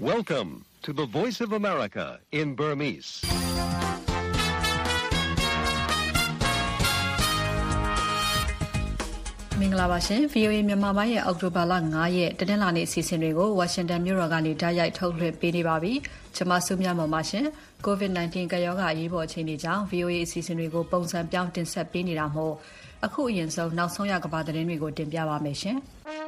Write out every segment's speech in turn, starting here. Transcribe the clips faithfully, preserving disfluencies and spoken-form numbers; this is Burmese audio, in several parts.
Welcome to the Voice of America in Burmese. မင်္ဂလာပါရှင် ဗွီအိုအေ မြန်မာပိုင်းရဲ့အောက်တိုဘာလ၅ရက်တနင်္လာနေ့အစီအစဉ်တွေကိုဝါရှင်တန်မြို့တော်ကနေတိုက်ရိုက်ထုတ်လွှင့်ပေးနေပါပြီ။ကျွန်မစုမြတ်မွန်ပါရှင်။ ကိုဗစ် nineteen ကပ်ရောဂါအရေးပေါ်အခြေအနေကြောင့် ဗွီအိုအေ အစီအစဉ်တွေကိုပုံစံပြောင်းတင်ဆက်ပေးနေတာမို့အခုအရင်ဆုံးနောက်ဆုံးရကမ္ဘာသတင်းတွေကိုတင်ပြပါမယ်ရှင်။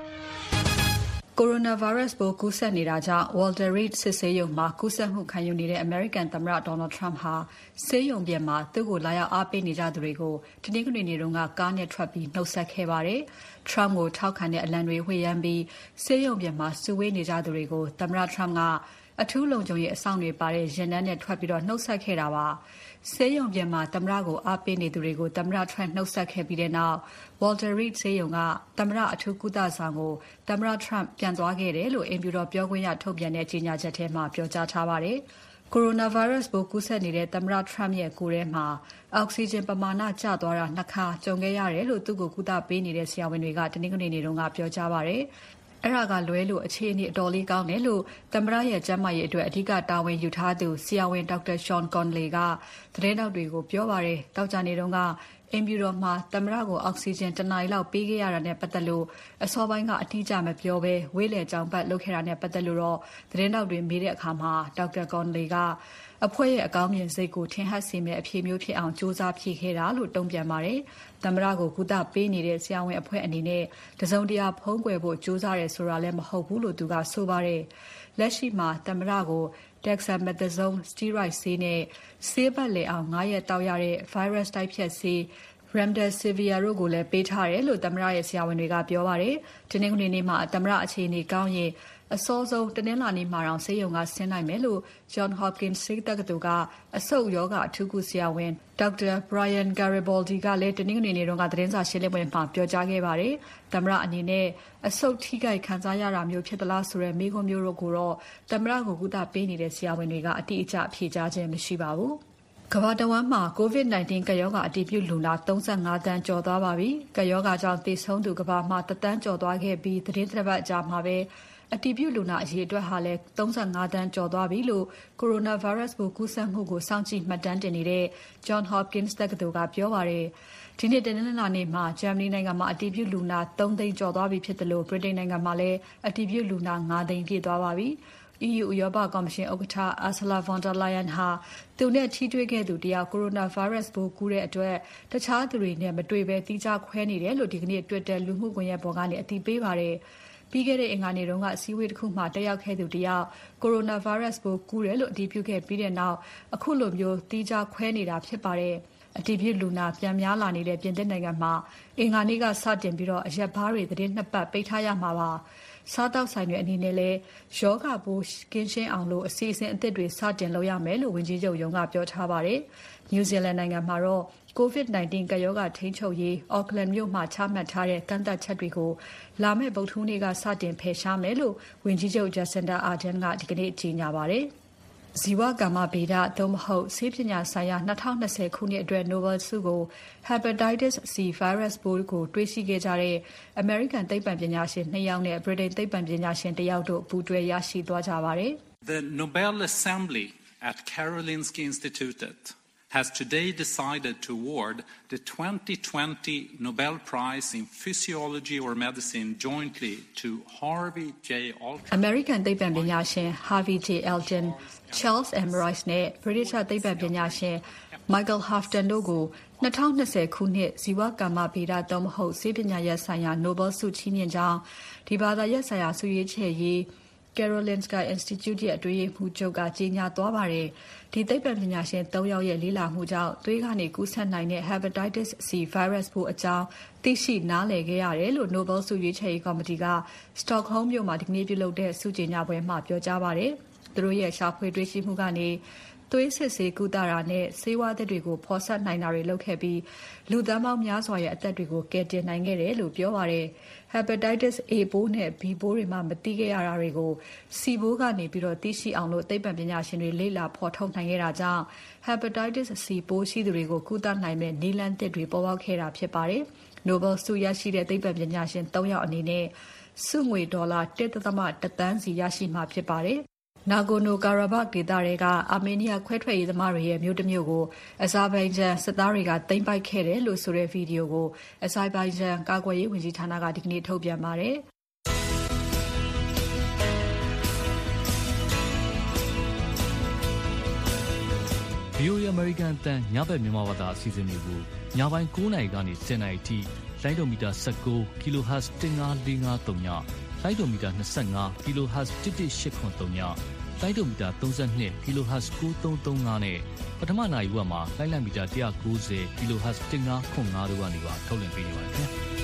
Coronavirus ပိုးကူးစက်နေတာကြောင့် Walter Reed စစ်ဆေးရုံမှာကူးစက်မှုခံယူနေတဲ့ American သမ္မတ Donald Trump ဟာဆေးရုံပြင်မှာသူ့ကိုလာရောက်အားပေးနေကြသူတွေကိုတနင်္ဂနွေနေ့ကကားနဲ့ထွက်ပြီးနှုတ်ဆက်ခဲ့ပါတယ်။ Trump ကိုထောက်ခံတဲ့အလံတွေဝှေ့ယမ်းပြီးဆေးရုံပြင်မှာစုဝေးနေကြသူတွေကိုသမ္မတ Trump ကအထူးလုံခြုံရေးအစောင့်တွေပါတဲ့ယာဉ်တန်းနဲ့ထွက်ပြီးနှုတ်ဆက်ခဲ့တာပါ။ဆေးရုံပြင်မှာသမ္မတကိုအားပေးနေသူတွေကိုသမ္မတ Trump နှုတ်ဆက်ခဲ့ပြီးတဲ့နောက် Walter Reed ဆေးရုံကသမ္မတအထူးကုသဆောင်ကိုသမ္မတ Trump ပြန်သွားခဲ့တယ်လို့အိမ်ဖြူတော်ပြောခွင့်ရထုတ်ပြန်တဲ့ကြေညာချက်ထဲမှာပြောကြားထားပါတယ်။ Coronavirus ပိုးကူးစက်နေတဲ့သမ္မတ Trump ရဲ့ကိုယ်ထဲမှာအောက်ဆီဂျင်ပမာဏကျသွားတာနှစ်ခါကြုံခဲ့ရတယ်လို့သူ့ကိုကုသပေးနေတဲ့ဆရာဝန်တွေကတနင်္ဂနွေနေ့ကပြောကြားပါတယ်။ အဲ့ဒါကလွဲလို့အခြေအနေအတော်လေးကောင်းတယ်လို့သမ္မတရဲ့ကျန်းမာရေးအတွက်အဓိကတာဝန်ယူထားသူဆရာဝန် Doctor Sean Conley ကသတင်းထောက်တွေကိုပြောပါတယ်။တောက်ကြနေတုန်းကအိမ်ဖြူတော်မှာသမ္မတကိုအောက်ဆီဂျင်တနာရီလောက်ပေးခဲ့ရတာနဲ့ပတ်သက်လို့အစောပိုင်းကအတိအကျမပြောဘဲဝေးလည်ကြောင်ပတ်လုပ်ခဲ့တာနဲ့ပတ်သက်လို့တော့သတင်းထောက်တွေမေးတဲ့အခါမှာ Doctor Conley ကအဖွဲ့ရဲ့အကောင်းမြင်စိတ်ကိုထင်ဟပ်စေမယ့်အဖြေမျိုးဖြစ်အောင်စူးစမ်းဖြေခဲ့တာလို့တုံ့ပြန်ပါတယ်။သမ္မတကိုကုသပေးနေတဲ့ဆရာဝန်အဖွဲ့အနေနဲ့တစုံတရာဖုံးကွယ်ဖို့စူးစမ်းရဲဆိုတာလည်းမဟုတ်ဘူးလို့သူကဆိုပါတယ်။လက်ရှိမှာသမ္မတကို Dexamethasone steroid ဆေးနဲ့ဆေးပတ်လည်အောင်၅ရက်တောက်ရတဲ့ virus တိုက်ဖျက်ဆေးRemdesivir တို့ကိုလည်းပေးထားတယ်လို့သမ္မတရဲ့ဆရာဝန်တွေကပြောပါတယ်။တနင်္ဂနွေနေ့မှာသမ္မတအခြေအနေကောင်းရင်အစောဆုံးတနင်္လာနေ့မှာတော့ဆေးရုံကဆင်းနိုင်မယ်လို့ Johns Hopkins ဆေးတက္ကသိုလ်ကအဆုတ်ရောဂါအထူးကုဆရာဝန် Doctor Brian Garibaldi ကလည်းတနင်္ဂနွေနေ့ကသတင်းစာရှင်းလင်းပွဲမှာပြောကြားခဲ့ပါတယ်။သမ္မတအနေနဲ့အဆုတ်ထိခိုက်ခံစားရတာမျိုးဖြစ်သလားဆိုတဲ့မေးခွန်းမျိုးကိုတော့သမ္မတကိုကုသပေးနေတဲ့ဆရာဝန်တွေကအတိအကျဖြေကြားခြင်းမရှိပါဘူး။ကမ္ဘာတဝန်းမှာ ကိုဗစ် nineteen ကပ်ရောဂါအတည်ပြုလူနာ၃၅သန်းကျော်သွားပါပြီ။ကပ်ရောဂါကြောင့်သေဆုံးသူကမ္ဘာမှာတစ်သန်းကျော်သွားခဲ့ပြီးသတင်းတစ်ပတ်ကြာမှာပဲအတည်ပြုလူနာအရေအတွက်ဟာလည်း၃၅သန်းကျော်သွားပြီလို့ Coronavirus ပိုးကူးစက်မှုကိုစောင့်ကြည့်မှတ်တမ်းတင်နေတဲ့ Johns Hopkins တက္ကသိုလ်ကပြောပါတယ်။ဒီနေ့တနင်္လာနေ့မှာဂျာမနီနိုင်ငံမှာအတည်ပြုလူနာ၃သိန်းကျော်သွားပြီဖြစ်တယ်လို့ဗြိတိန်နိုင်ငံမှာလည်းအတည်ပြုလူနာ၅သိန်းပြည့်သွားပါပြီ။ E U ဥရောပကော်မရှင်ဥက္ကဋ္ဌ Ursula von der Leyen ဟာသူနဲ့ထိတွေ့ခဲ့သူတယောက် Coronavirus ပိုးကူးတဲ့အတွက်တခြားသူတွေနဲ့မတွေ့ဘဲသီးခြားခွဲနေတယ်လို့ဒီကနေ့ Twitter လူမှုကွန်ရက်ပေါ်ကနေအတည်ပြုပါတယ်။ပြီးခဲ့တဲ့အင်္ဂါနေ့တုန်းကအစည်းအဝေးတစ်ခုမှာတက်ရောက်ခဲ့သူတယောက် Coronavirus ပိုးကူးတယ်လို့အတည်ပြုခဲ့ပြီးတဲ့နောက်အခုလိုမျိုးသီးခြားခွဲနေတာဖြစ်ပါတယ်။အတည်ပြုလူနာပြန်များလာနေတဲ့ပြင်သစ်နိုင်ငံမှာအင်္ဂါနေ့ကစတင်ပြီးအရက်ဘားတွေသတင်းနှစ်ပတ်ပိတ်ထားရမှာပါ။စားတောက်ဆိုင်တွေအနေနဲ့လည်းယောဂပိုးကင်းရှင်းအောင်လို့အစီအစဉ်အသစ်တွေစတင်လုပ်ရမယ်လို့ဝန်ကြီးချုပ်ရုံးကပြောထားပါတယ်။ New Zealand နိုင်ငံမှာတော့ ကိုဗစ် nineteen ကပ်ရောဂါထိန်းချုပ်ရေး Auckland မြို့မှာချမှတ်ထားတဲ့ကန့်သတ်ချက်တွေကိုလာမယ့်ဗုဒ္ဓဟူးနေ့ကစတင်ဖယ်ရှားမယ်လို့ဝန်ကြီးချုပ် Jacinda Ardern ကဒီကနေ့ကြေညာပါတယ်။ဇီဝကမ္မဗေဒသို့မဟုတ်ဆေးပညာဆိုင်ရာ၂၀၂၀ခုနှစ်အတွက် Nobel ဆုကို Hepatitis C virus ပိုးကိုတွေ့ရှိခဲ့ကြတဲ့ American သိပ္ပံပညာရှင်နှစ်ယောက်နဲ့ Britain သိပ္ပံပညာရှင်တစ်ယောက်တို့ပူးတွဲရရှိသွားကြပါတယ်။ The Nobel Assembly at Karolinska Institutet has today decided to award the twenty twenty Nobel Prize in Physiology or Medicine jointly to Harvey J. Alter. American သိပ္ပံပညာရှင် Harvey J. Alter, Charles M. Rice နဲ့ British သိပ္ပံပညာရှင် Michael Houghton တို့ကို၂၀၂၀ခုနှစ်ဇီဝကမ္မဗေဒသို့မဟုတ်ဆေးပညာရပ်ဆိုင်ရာ Nobel ဆုချီးမြှင့်ကြောင်းဒီဘာသာရပ်ဆိုင်ရာဆုရွေးချယ်ရေး Karolinska Institute ရဲ့အတွင်းရေးမှူးချုပ်ကကြေညာသွားပါတယ်။ဒီသိပ္ပံပညာရှင်၃ယောက်ရဲ့လေ့လာမှုကြောင့်သွေးကနေကူးစက်နိုင်တဲ့ Hepatitis C virus ပိုးအကြောင်းသိရှိနားလည်ခဲ့ရတယ်လို့ Nobel ဆုရွေးချယ်ရေးကော်မတီက Stockholm မြို့မှာဒီကနေ့ပြုလုပ်တဲ့ဆုကြေညာပွဲမှာပြောကြားပါတယ်။သူတို့ရဲ့ရှာဖွေတွေ့ရှိမှုကနေသွေးစစ်ဆေးကုသတာနဲ့ဆေးဝါးသစ်တွေကိုဖော်စပ်နိုင်တာတွေလုပ်ခဲ့ပြီးလူသန်းပေါင်းများစွာရဲ့အသက်တွေကိုကယ်တင်နိုင်ခဲ့တယ်လို့ပြောပါတယ်။ Hepatitis A ပိုးနဲ့ B ပိုးတွေမှမသိခဲ့ရတာတွေကို C ပိုးကနေပြီးတော့သိရှိအောင်လို့သိပ္ပံပညာရှင်တွေလေ့လာဖော်ထုတ်နိုင်ခဲ့တာကြောင့် Hepatitis C ပိုးရှိသူတွေကိုကုသနိုင်မဲ့နည်းလမ်းသစ်တွေပေါ်ပေါက်ခဲ့တာဖြစ်ပါတယ်။ Nobel ဆုရရှိတဲ့သိပ္ပံပညာရှင်၃ယောက်အနေနဲ့ဆုငွေဒေါ်လာ၁.၁သန်းစီရရှိမှာဖြစ်ပါတယ်။ Nagorno-Karabakh ဒေသတွေကအာမေးနီးယားခွဲထွက်ရေးသမားတွေရဲ့မြို့တစ်မြို့ကို Azerbaijan စစ်သားတွေကသိမ်းပိုက်ခဲ့တယ်လို့ဆိုတဲ့ဗီဒီယိုကို Azerbaijan ကာကွယ်ရေးဝန်ကြီးဌာနကဒီကနေ့ထုတ်ပြန်ပါတယ်။ V O A American အတန်ညဘက်မြန်မာဘာသာအစီအစဉ်တွေကိုညပိုင်း၉နာရီကနေ၁၀နာရီအထိလိုင်းဒိုမီတာ၁၉ kilohertz ၁၅၄၅၃ညလိုင်းဒိုမီတာ၂၅ kilohertz ၁၁၈၇၃ညလိုင်းဒိုမီတာ၃၂ kilohertz ၉၃၃၅နဲ့ပထမနာရီဝက်မှာလိုင်းလံမီတာ၁၉၀ kilohertz ၁၅ခွန်၅တို့ကနေပါထုတ်လွှင့်ပေးနေပါတယ်ခင်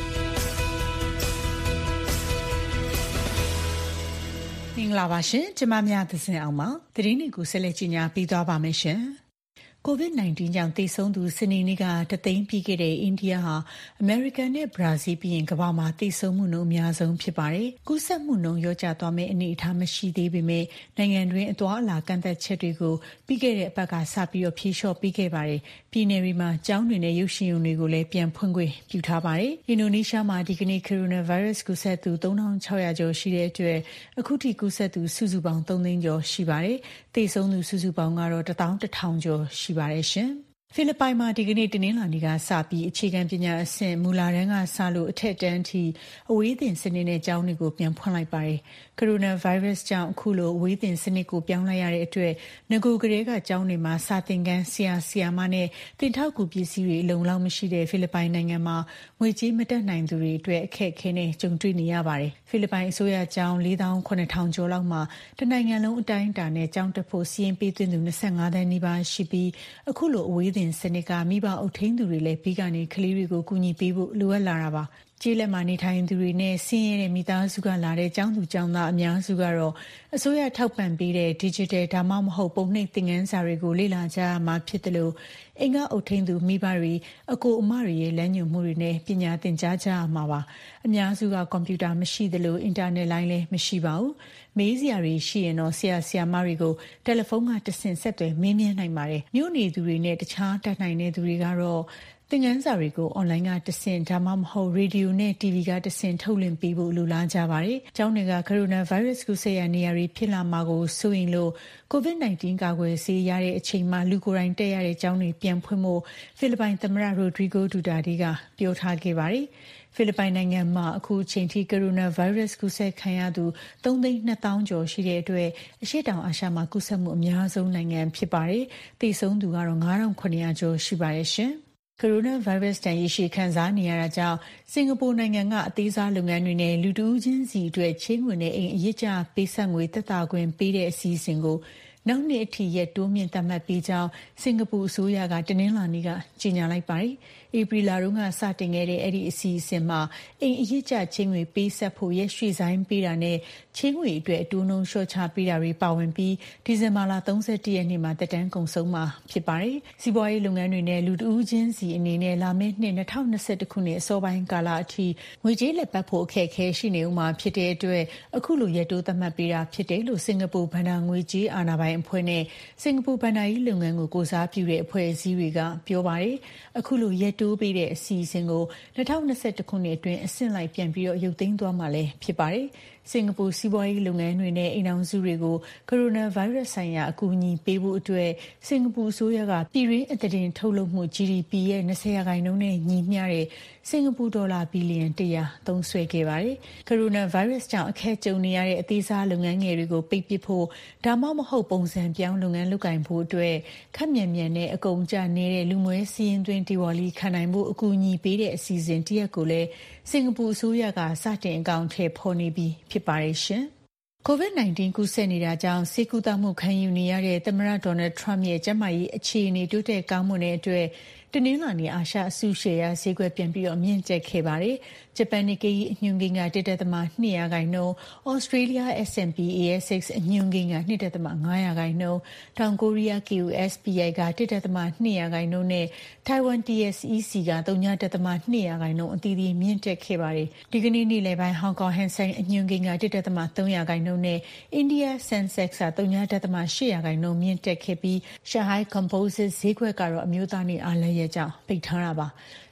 ဗျာမင်္ဂလာပါရှင်ကျမများသဇင်အောင်ပါသတင်းတွေကိုဆက်လက်ကြီးညာပြီးသွားပါမယ်ရှင်ကိုဗစ် ၁၉ ကြောင့်သေဆုံးသူစနေနေ့ကတသိန်းပြည့်ခဲ့တဲ့အိန္ဒိယဟာအမေရိကန်နဲ့ဘရာဇီးပြီးရင်ကမ္ဘာမှာသေဆုံးမှုနှုန်းအများဆုံးဖြစ်ပါတယ်။ကူးစက်မှုနှုန်းလျော့ကျသွားမယ့်အနေအထားမရှိသေးပေမဲ့နိုင်ငံတွင်းအသွားအလာကန့်သတ်ချက်တွေကိုပြီးခဲ့တဲ့အပတ်ကစပြီးတော့ဖြေလျှော့ပေးခဲ့ပါတယ်။ပြည်နယ်တွေမှာကျောင်းတွေနဲ့ရုပ်ရှင်ရုံတွေကိုလည်းပြန်ဖွင့်ခွင့်ပြုထားပါတယ်။အင်ဒိုနီးရှားမှာဒီကနေ့ကိုရိုနာဗိုင်းရပ်စ်ကူးစက်သူ၃ထောင်၆ရာကျော်ရှိတဲ့အတွက်အခုထိကူးစက်သူစုစုပေါင်း၃သိန်းကျော်ရှိပါတယ်။သေဆုံးသူစုစုပေါင်းကတော့တစ်သောင်းတစ်ထောင်ကျော်ရှိပါတယ်ရှင်။ဖိလစ်ပိုင်မှာဒီကနေ့တနင်္လာနေ့ကစပြီးအခြေခံပညာအဆင့်မူလတန်းကစလို့အထက်တန်းထိအဝေးသင်စနစ်နဲ့ကျောင်းတွေကိုပြန်ဖွင့်လိုက်ပါတယ်။ကိုရိုနာဗိုင်းရပ်စ်ကြောင့်အခုလိုအဝေးသင်စနစ်ကိုပြောင်းလိုက်ရတဲ့အတွက်ငကိုကလေးကကျောင်းတွေမှာစာသင်ခန်းဆရာဆရာမနဲ့တင်ထောက်ကူပစ္စည်းတွေအလုံလောက်မရှိတဲ့ဖိလစ်ပိုင်နိုင်ငံမှာငွေကြေးမတက်နိုင်သူတွေအတွက်အခက်အခဲနဲ့ကြုံတွေ့နေရပါတယ်။ဖိလစ်ပိုင်အစိုးရကျောင်း၄သောင်း၇ထောင်ကျော်လောက်မှာတနိုင်ငံလုံးအတိုင်းအတာနဲ့ကျောင်းတက်ဖို့စီးရင်ပေးသွင်းသူ၂၅သန်းနီးပါးရှိပြီးအခုလိုအဝေးသင်စနစ်ကမိဘအုပ်ထိန်းသူတွေလည်းပြီးကနေကလေးတွေကိုကူညီပေးဖို့လိုအပ်လာတာပါကျေးလက်မှာနေထိုင်သူတွေနဲ့ဆင်းရဲတဲ့မိသားစုကလာတဲ့ကျောင်းသူကျောင်းသားအများစုကတော့အစိုးရထောက်ပံ့ပေးတဲ့ digital ဒါမှမဟုတ်ပုံနှိပ်သင်ခန်းစာတွေကိုလေ့လာကြရမှာဖြစ်တယ်လို့အင်္ဂါအုပ်ထိန်းသူမိဘတွေအကိုအမတွေရဲ့လမ်းညွှန်မှုတွေနဲ့ပညာသင်ကြားကြရမှာပါအများစုကကွန်ပျူတာမရှိသလိုအင်တာနက်လိုင်းလည်းမရှိပါဘူးမေးစရာတွေရှိရင်တော့ဆရာဆရာမတွေကိုတယ်လီဖုန်းကတဆင့်ဆက်သွယ်မေးမြန်းနိုင်ပါတယ်မြို့နေသူတွေနဲ့တခြားတတ်နိုင်တဲ့သူတွေကတော့သင်ခန်းစာတွေကိုအွန်လိုင်းကတဆင့်ဒါမှမဟုတ်ရေဒီယိုနဲ့ တီဗီ ကတဆင့်ထုတ်လွှင့်ပေးဖို့လိုလားကြပါတယ်။ကျောင်းတွေကကိုရိုနာဗိုင်းရပ်စ်ကူးစက်ရနေရာတွေဖြစ်လာမှာကိုစိုးရိမ်လို့ကိုဗစ် ၁၉ ကာကွယ်ဆေးရတဲ့အချိန်မှာလူကိုယ်တိုင်တက်ရတဲ့ကျောင်းတွေပြန်ဖွင့်ဖို့ဖိလစ်ပိုင်သမ္မတရိုဒရီဂိုဒူတာတေးကပြောထားခဲ့ပါတယ်။ဖိလစ်ပိုင်နိုင်ငံမှာအခုအချိန်ထိကိုရိုနာဗိုင်းရပ်စ်ကူးစက်ခံရသူ၃သိန်း၂သောင်းကျော်ရှိတဲ့အတွက်အရှေ့တောင်အာရှမှာကူးစက်မှုအများဆုံးနိုင်ငံဖြစ်ပါတယ်။သေဆုံးသူကတော့၅ထောင်၇ရာကျော်ရှိပါတယ်ရှင်။ကိုရိုနာဗိုင်းရပ်စ်တန်ရရှိခံစားနေရတာကြောင့်စင်ကာပူနိုင်ငံကအသေးစားလုပ်ငန်းတွေနဲ့လူတဦးချင်းစီအတွက်ချင်းဝင်တဲ့အိမ်အရစ်ကျပေးဆက်ငွေသက်သာခွင့်ပေးတဲ့အစီအစဉ်ကိုနောက်နှစ်အထိရက်တိုးမြင့်သတ်မှတ်ပေးကြောင်းစင်ကာပူအစိုးရကတနင်္လာနေ့ကကြေညာလိုက်ပါတယ်။ဧပြီလတုန်းကစတင်ခဲ့တဲ့အဲ့ဒီအစီအစဉ်မှာအိမ်အရစ်ကျချင်းငွေပေးဆက်ဖို့ရက်ရွှေ့ဆိုင်ပေးတာနဲ့ချင်းငွေအတွက်အတိုးနှုန်းလျှော့ချပေးတာတွေပါဝင်ပြီးဒီဇင်ဘာလ၃၁ရက်နေ့မှာတက်တန်းကုန်ဆုံးမှာဖြစ်ပါတယ်။စီးပွားရေးလုပ်ငန်းတွေနဲ့လူတဦးချင်းစီအနေနဲ့လာမယ့်နှစ်၂၀၂၁ခုနှစ်အစောပိုင်းကာလအထိငွေကြေးလက်ပတ်ဖို့အခက်အခဲရှိနေဦးမှာဖြစ်တဲ့အတွက်အခုလိုရက်တိုးသတ်မှတ်ပေးတာဖြစ်တယ်လို့စင်ကာပူဘဏ္ဍာငွေကြေးအာဏာပိုင်အဖွဲ့နဲ့စင်ကာပူဘဏ္ဍာရေးလုပ်ငန်းကိုကိုစားပြုတဲ့အဖွဲ့အစည်းတွေကပြောပါတယ်။အခုလိုရက်တိုးပေးတဲ့အစီအစဉ်ကို၂၀၂၁ခုနှစ်အတွင်းအဆင့်လိုက်ပြန်ပြီးတော့ရုပ်သိမ်းသွားမှာလည်းဖြစ်ပါတယ်။စင်ကာပူစီးပွားရေးလုပ်ငန်းတွေနဲ့အိမ်အောင်စုတွေကိုကိုရိုနာဗိုင်းရပ်စ်ဆိုင်ရာအကူအညီပေးဖို့အတွက်စင်ကာပူအစိုးရကပြည်တွင်းအသားတင်ထုတ်လုပ်မှု ဂျီဒီပီ ရဲ့၂၀ရာခိုင်နှုန်းနဲ့ညီမျှတဲ့စင်ကာပူဒေါ်လာဘီလီယံ၁၀၀သုံးစွဲခဲ့ပါတယ်။ကိုရိုနာဗိုင်းရပ်စ်ကြောင့်အခက်ကြုံနေရတဲ့အသေးစားလုပ်ငန်းငယ်တွေကိုပိတ်ပစ်ဖို့ဒါမှမဟုတ်ပုံစံပြောင်းလုပ်ငန်းလုပ်ကိုင်ဖို့အတွက်ခက်မြန်မြန်နဲ့အကုန်ကျနေတဲ့လူမွဲစီးရင်သွင်းဒီဝါလီခံနိုင်ဖို့အကူအညီပေးတဲ့အစီအစဉ်တရက်ကိုလည်းစင်ကာပူအစိုးရကစတင်အကောင့်ထဲပေါ်နေပြီးဖြစ်ပါတယ်ရှင်။ကိုဗစ် ၁၉ ကူးစက်နေတာကြောင့်ဆေးကုသမှုခံယူနေရတဲ့သမ္မတဒေါ်နယ်ထရမ့်ရဲ့ကျန်းမာရေးအခြေအနေတိုးတက်ကောင်းမွန်တဲ့အတွက်တနင်္လာနေ့အာရှအစုရှယ်ယာဈေးကွက်ပြန်ပြီးတော့မြင့်တက်ခဲ့ပါတယ်။ဂျပန်နစ်ကေးအညွှန်းကိန်းကတစ်ဒသမ၂ရာခိုင်နှုန်း၊ဩစတြေးလျ S and P A S X အညွှန်းကိန်းက၂ဒသမ၅ရာခိုင်နှုန်း၊တောင်ကိုရီးယား K O S P I ကတစ်ဒသမ၂ရာခိုင်နှုန်းနဲ့ထိုင်ဝမ် T S E C ကဝ.၂ရာခိုင်နှုန်းအသီးသီးမြင့်တက်ခဲ့ပါတယ်။ဒီကနေ့နေ့လယ်ပိုင်းဟောင်ကောင်ဟန်ဆိုင်အညွှန်းကိန်းကတစ်ဒသမ၃ရာခိုင်နှုန်းနဲ့အိန္ဒိယ Sensex ကဝ.၈ရာခိုင်နှုန်းမြင့်တက်ခဲ့ပြီး Shanghai Composite ဈေးကွက်ကတော့အမျိုးသားနေ့အားလပ်ရက်ကြောင့်ပိတ်ထားတာပါ။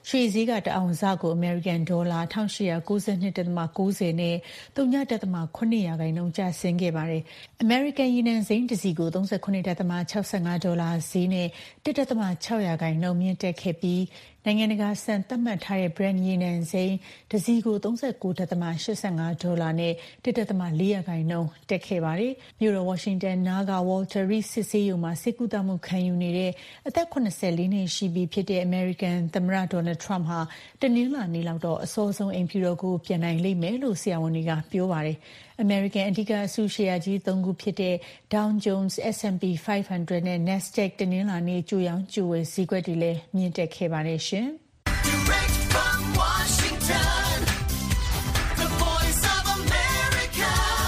ရွှေဈေးကတအောင်စကိုအမေရိကန်ဒေါ်လာ၁၈၉၂.၉၀နဲ့ ဝ.၇ ရာခိုင်နှုန်းကျဆင်းခဲ့ပါတယ်။ အမေရိကန်ရေနံစိမ်းတစ်စီကို ၃၉.၆၅ ဒေါ်လာဈေးနဲ့ ၁.၆ ရာခိုင်နှုန်းမြင့်တက်ခဲ့ပြီး နိုင်ငံတကာစံသတ်မှတ်ထားတဲ့ Brent ရေနံစိမ်းတစ်စီကို ၃၉.၈၅ ဒေါ်လာနဲ့ ၁.၄ ရာခိုင်နှုန်းတက်ခဲ့ပါတယ်။ မြို့တော်ဝါရှင်တန်နားက Walter Reed စစ်ဆေးရုံမှာဆေးကုသမှုခံယူနေတဲ့အသက် ၇၄ နှစ်ရှိပြီဖြစ်တဲ့ အမေရိကန်သမ္မတ Donald Trump ဟာတနင်္လာနေ့လောက်တော့အစောဆုံးအိမ်ဖြူတော်ကိုပြန်နိုင်လိမ့်မယ်လို့ဆရာဝန်တွေကပြောပါတယ်။ အမေရိကန်အဓိကအစုရှယ်ယာကြီးသုံးခုဖြစ်တဲ့ Dow Jones, S and P ၅၀၀ နဲ့ NASDAQ တနင်္လာနေ့ကြိုရောင်းကြိုဝယ်ဈေးကွက်တွေလည်းမြင့်တက်ခဲ့ပါတယ်ရှင်။ Direct from Washington, the voice of America,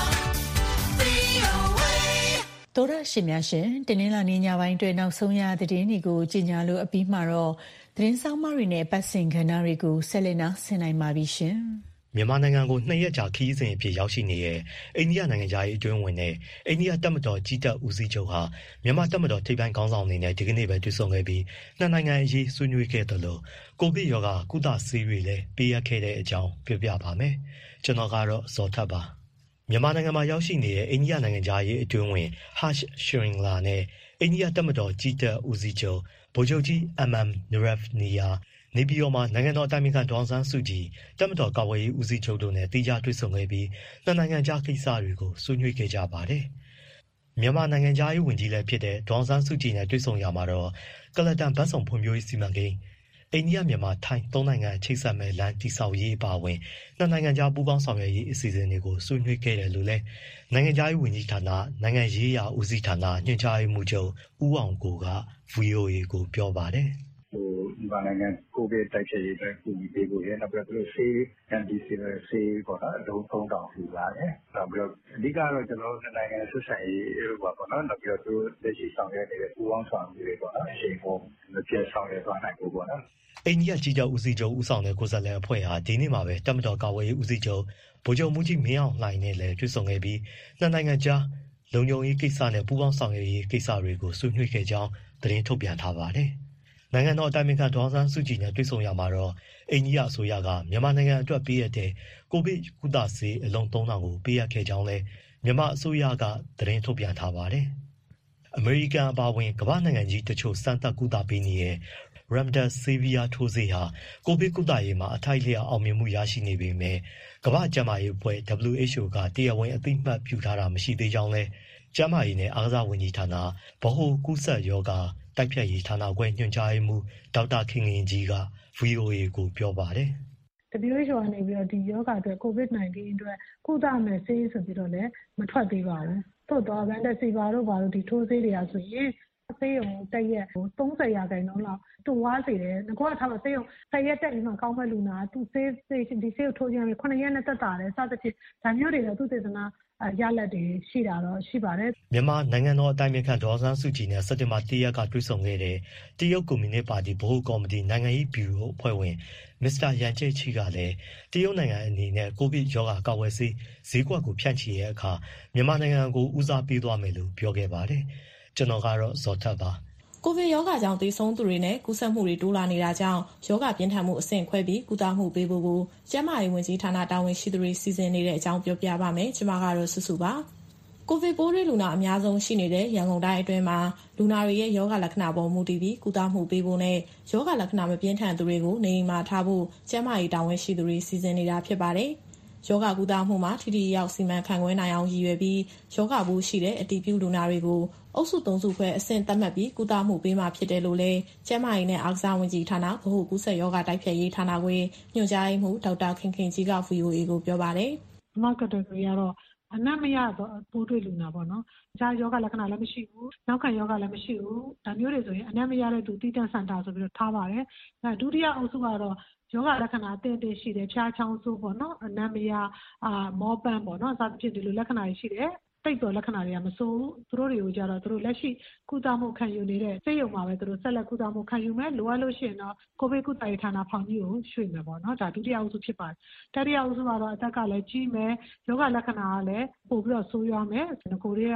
V O A. သောရရှိများရှင်တနင်္လာနေ့ညပိုင်းအတွက်နောက်ဆုံးရသတင်းတွေကိုကြီးညာလို့အပြီးမှာတော့သတင်းဆောင်မတွေနဲ့ပတ်စင်ကဏ္ဍတွေကိုဆက်လက်နာဆင်နိုင်ပါပြီရှင်။မြန်မာနိုင်ငံကိုနှစ်ရက်ကြာခရီးစဉ်အဖြစ်ရောက်ရှိနေတဲ့အိန္ဒိယနိုင်ငံသားရေးအတွင်းဝင်နဲ့အိန္ဒိယတပ်မတော်ကြီးတပ်ဦးစီးချုပ်ဟာမြန်မာတပ်မတော်ထိပ်ပိုင်းခေါင်းဆောင်တွေနဲ့ဒီကနေ့ပဲတွေ့ဆုံခဲ့ပြီးနှစ်နိုင်ငံအရေးဆွေးနွေးခဲ့တယ်လို့ကိုဗစ်ရောဂါကုသဆေးတွေလည်းပေးအပ်ခဲ့တဲ့အကြောင်းပြောပြပါမယ်။ကျွန်တော်ကတော့ဇော်ထက်ပါ။မြန်မာနိုင်ငံမှာရောက်ရှိနေတဲ့အိန္ဒိယနိုင်ငံသားရေးအတွင်းဝင် Harsh Shringla နဲ့အိန္ဒိယတပ်မတော်ကြီးတပ်ဦးစီးချုပ်ဗိုလ်ချုပ်ကြီး M M Narayanan နေပြည်တော်မှာနိုင်ငံတော်အတိုင်ပင်ခံဒေါ်အောင်ဆန်းစုကြည်တပ်မတော်ကာကွယ်ရေးဦးစီးချုပ်တို့နဲ့တေချာတွေ့ဆုံခဲ့ပြီးနှစ်နိုင်ငံကြားကိစ္စတွေကိုဆွေးနွေးခဲ့ကြပါတယ်။မြန်မာနိုင်ငံသားရေးဝန်ကြီးလည်းဖြစ်တဲ့ဒေါ်အောင်ဆန်းစုကြည်နဲ့တွေ့ဆုံရမှာတော့ကလတန်ဘတ်ဆောင်ဖွံ့ဖြိုးရေးစီမံကိန်းအိန္ဒိယမြန်မာထိုင်းသုံးနိုင်ငံချိတ်ဆက်မဲ့လမ်းတိဆောက်ရေးပါဝင်နှစ်နိုင်ငံကြားပူးပေါင်းဆောင်ရွက်ရေးအစီအစဉ်တွေကိုဆွေးနွေးခဲ့တယ်လို့လည်းနိုင်ငံသားရေးဝန်ကြီးဌာနနိုင်ငံရေးရာဦးစီးဌာနညွှန်ကြားရေးမှူးချုပ်ဦးအောင်ကိုက ဗွီအိုအေကိုပြောပါတယ်။မြန်မာနိုင်ငံကိုဗစ်တိုက်ဖျက်ရေးအတွက်ကူညီပေးဖို့ရနောက်ပြီးတော့သူတို့ဆေးကန်ဒီစီဆေးပေါ့နော်အလုံးသုံးထောင်ယူလာတယ်နောက်ပြီးတော့အဓိကတော့ကျွန်တော်တို့နိုင်ငံဆက်ဆံရေးပေါ့နော်နောက်ပြီးတော့သူတို့လက်ရှိဆောင်ရွက်နေတဲ့ပူးပေါင်းဆောင်ရွက်ရေးပေါ့နော်အချိန်ပေါ်မပြတ်ဆောင်ရွက်သွားနိုင်ဖို့ပေါ့နော်အိန္ဒိယကြီးတပ်ဦးစီးချုပ်ဦးဆောင်တဲ့ကိုယ်စားလှယ်အဖွဲ့ဟာဒီနေ့မှာပဲတပ်မတော်ကာကွယ်ရေးဦးစီးချုပ်ဗိုလ်ချုပ်မှူးကြီးမင်းအောင်လှိုင်နဲ့လည်းတွေ့ဆုံခဲ့ပြီးနှစ်နိုင်ငံကြားလုံခြုံရေးကိစ္စနဲ့ပူးပေါင်းဆောင်ရွက်ရေးကိစ္စတွေကိုဆွေးနွေးခဲ့ကြောင်းသတင်းထုတ်ပြန်ထားပါတယ်။နိုင်ငံတော်အတိုင်ပင်ခံဒေါ်အောင်ဆန်းစုကြည်နဲ့တွေ့ဆုံရမှာတော့အိန္ဒိယအစိုးရကမြန်မာနိုင်ငံအတွက်ပေးအပ်တဲ့ကိုဗစ်ကုသဆေးအလုံးသုံးထောင်ကိုပေးအပ်ခဲ့ကြောင်းလည်းမြန်မာအစိုးရကသတင်းထုတ်ပြန်ထားပါတယ်။အမေရိကန်အပါအဝင်ကမ္ဘာနိုင်ငံကြီးတချို့စမ်းသပ်ကုသပေးနေတဲ့ Remdesivir ထိုးဆေးဟာကိုဗစ်ကုသရေးမှာအထိုက်လျောက်အောင်မြင်မှုရရှိနေပေမဲ့ကမ္ဘာ့ကျန်းမာရေးအဖွဲ့ W H O ကတရားဝင်အသိအမှတ်ပြုထားတာမရှိသေးကြောင်းလည်းကျန်းမာရေးနဲ့အားကစားဝန်ကြီးဌာနဗဟိုကူးစက်ရောဂါတိုက်ဖြတ်ရေးဌာနခွဲညွှန်ကြားရေးမှူးဒေါက်တာခင်ခင်ကြီးက ဗွီအိုအေကိုပြောပါတယ်။ W H O ကနေပြီးတော့ဒီယောဂအတွက် ကိုဗစ်နိုင်တင်းအတွက်ကုသမယ်ဆေးဆိုပြီးတော့လည်းမထွက်သေးပါဘူး။သို့တော့ Remdesivir တို့ဘာလို့ဒီထိုးဆေးတွေကဆိုရင်ဆေးရုံတက်ရက်ကိုသုံးဆယ်ရာခိုင်နှုန်းလောက်တူဝါစေတယ်။ငါကထားပါဆေးရုံဆယ်ရက်တက်ပြီးမှကောင်းမဲ့လူနာသူဆေးဒီဆေးကိုထိုးခြင်းခုနှစ်ရက်နဲ့တက်တာတယ်စသဖြင့်ဒါမျိုးတွေတော့သူသေသနာရလက်တွေရှိတာတော့ရှိပါတယ်မြန်မာနိုင်ငံတော်အတိုင်ပင်ခံဒေါ်အောင်ဆန်းစုကြည်နဲ့စက်တင်ဘာ၁ရက်ကတွေ့ဆုံခဲ့တဲ့တရုတ်ကွန်မြူနစ်ပါတီဗဟိုကော်မတီနိုင်ငံရေးဘျူရိုအဖွဲ့ဝင်မစ္စတာရန်ကျဲချီကလည်းတရုတ်နိုင်ငံအနေနဲ့ကိုဗစ်ရောဂါကာကွယ်ဆေးဈေးကွက်ကိုဖြန့်ချီတဲ့အခါမြန်မာနိုင်ငံကိုဦးစားပေးသွားမယ်လို့ပြောခဲ့ပါတယ်။ကျွန်တော်ကတော့ဇော်ထက်ပါကိုဗစ်ရောဂါကြောင့်သေဆုံးသူတွေနဲ့ကူးစက်မှုတွေတိုးလာနေတာကြောင့်ရောဂါပြင်းထန်မှုအဆင့်ခွဲပြီးကုသမှုပေးဖို့ကိုကျန်းမာရေးဝန်ကြီးဌာနတာဝန်ရှိသူတွေစီစဉ်နေတဲ့အကြောင်းပြောပြပါမယ်။ကျွန်မကတော့စုစုပါ။ကိုဗစ်ပိုးတွေလူနာအများဆုံးရှိနေတဲ့ရန်ကုန်တိုင်းအတွင်းမှာလူနာတွေရဲ့ရောဂါလက္ခဏာပေါ်မူတည်ပြီးကုသမှုပေးဖို့နဲ့ရောဂါလက္ခဏာမပြင်းထန်သူတွေကိုနေအိမ်မှာထားဖို့ကျန်းမာရေးတာဝန်ရှိသူတွေစီစဉ်နေတာဖြစ်ပါတယ်။ယောဂကုသမှုမှာထိထိရောက်စီမံခန့်ခွဲနိုင်အောင်ရည်ရွယ်ပြီးယောဂပိုးရှိတဲ့အတည်ပြုလူနာတွေကိုအုပ်စုသုံးစုခွဲအဆင့်သတ်မှတ်ပြီးကုသမှုပေးမှာဖြစ်တယ်လို့လည်းကျန်းမာရေးနဲ့အားကစားဝန်ကြီးဌာနဗဟိုကူးစက်ရောဂါတိုက်ဖျက်ရေးဌာနခွဲညွှန်ကြားရေးမှူးဒေါက်တာခင်ခင်ကြီးက ဗွီအိုအေကိုပြောပါတယ်။ဒီမှာကတည်းကတော့အနံ့မရတော့ပိုးတွေ့လူနာပေါ့နော်။ကြားယောဂလက္ခဏာလည်းမရှိဘူး။နောက်ခံယောဂလည်းမရှိဘူး။ဒါမျိုးတွေဆိုရင်အနံ့မရတဲ့သူတိကျစင်တာဆိုပြီးတော့ထားပါတယ်။အဲဒုတိယအုပ်စုကတော့ယောဂလက္ခဏာအသင့်အတင့်ရှိတယ်ဖျားချောင်းဆိုးပေါ့နော်အနံ့မရအာမောပန်းပေါ့နော်စသဖြင့်ဒီလိုလက္ခဏာတွေရှိတယ်တိတ်တော်လက္ခဏာတွေကမဆိုးဘူးသူတို့တွေကိုကြတော့သူတို့လက်ရှိကုသမှုခံယူနေတဲ့စိတ်ယုံမှာပဲသူတို့ဆက်လက်ကုသမှုခံယူမယ်လိုအပ်လို့ရှိရင်တော့ကိုဗစ်ကုသရေးဌာနဖောင်ကြီးကိုရွှေ့မယ်ပေါ့နော်ဒါဒုတိယအုပ်စုဖြစ်ပါတယ်တတိယအုပ်စုကတော့အသက်ကလည်းကြီးမယ်ယောဂလက္ခဏာကလည်းပို့ပြီးတော့ဆိုးရွားမယ်ငကိုတွေက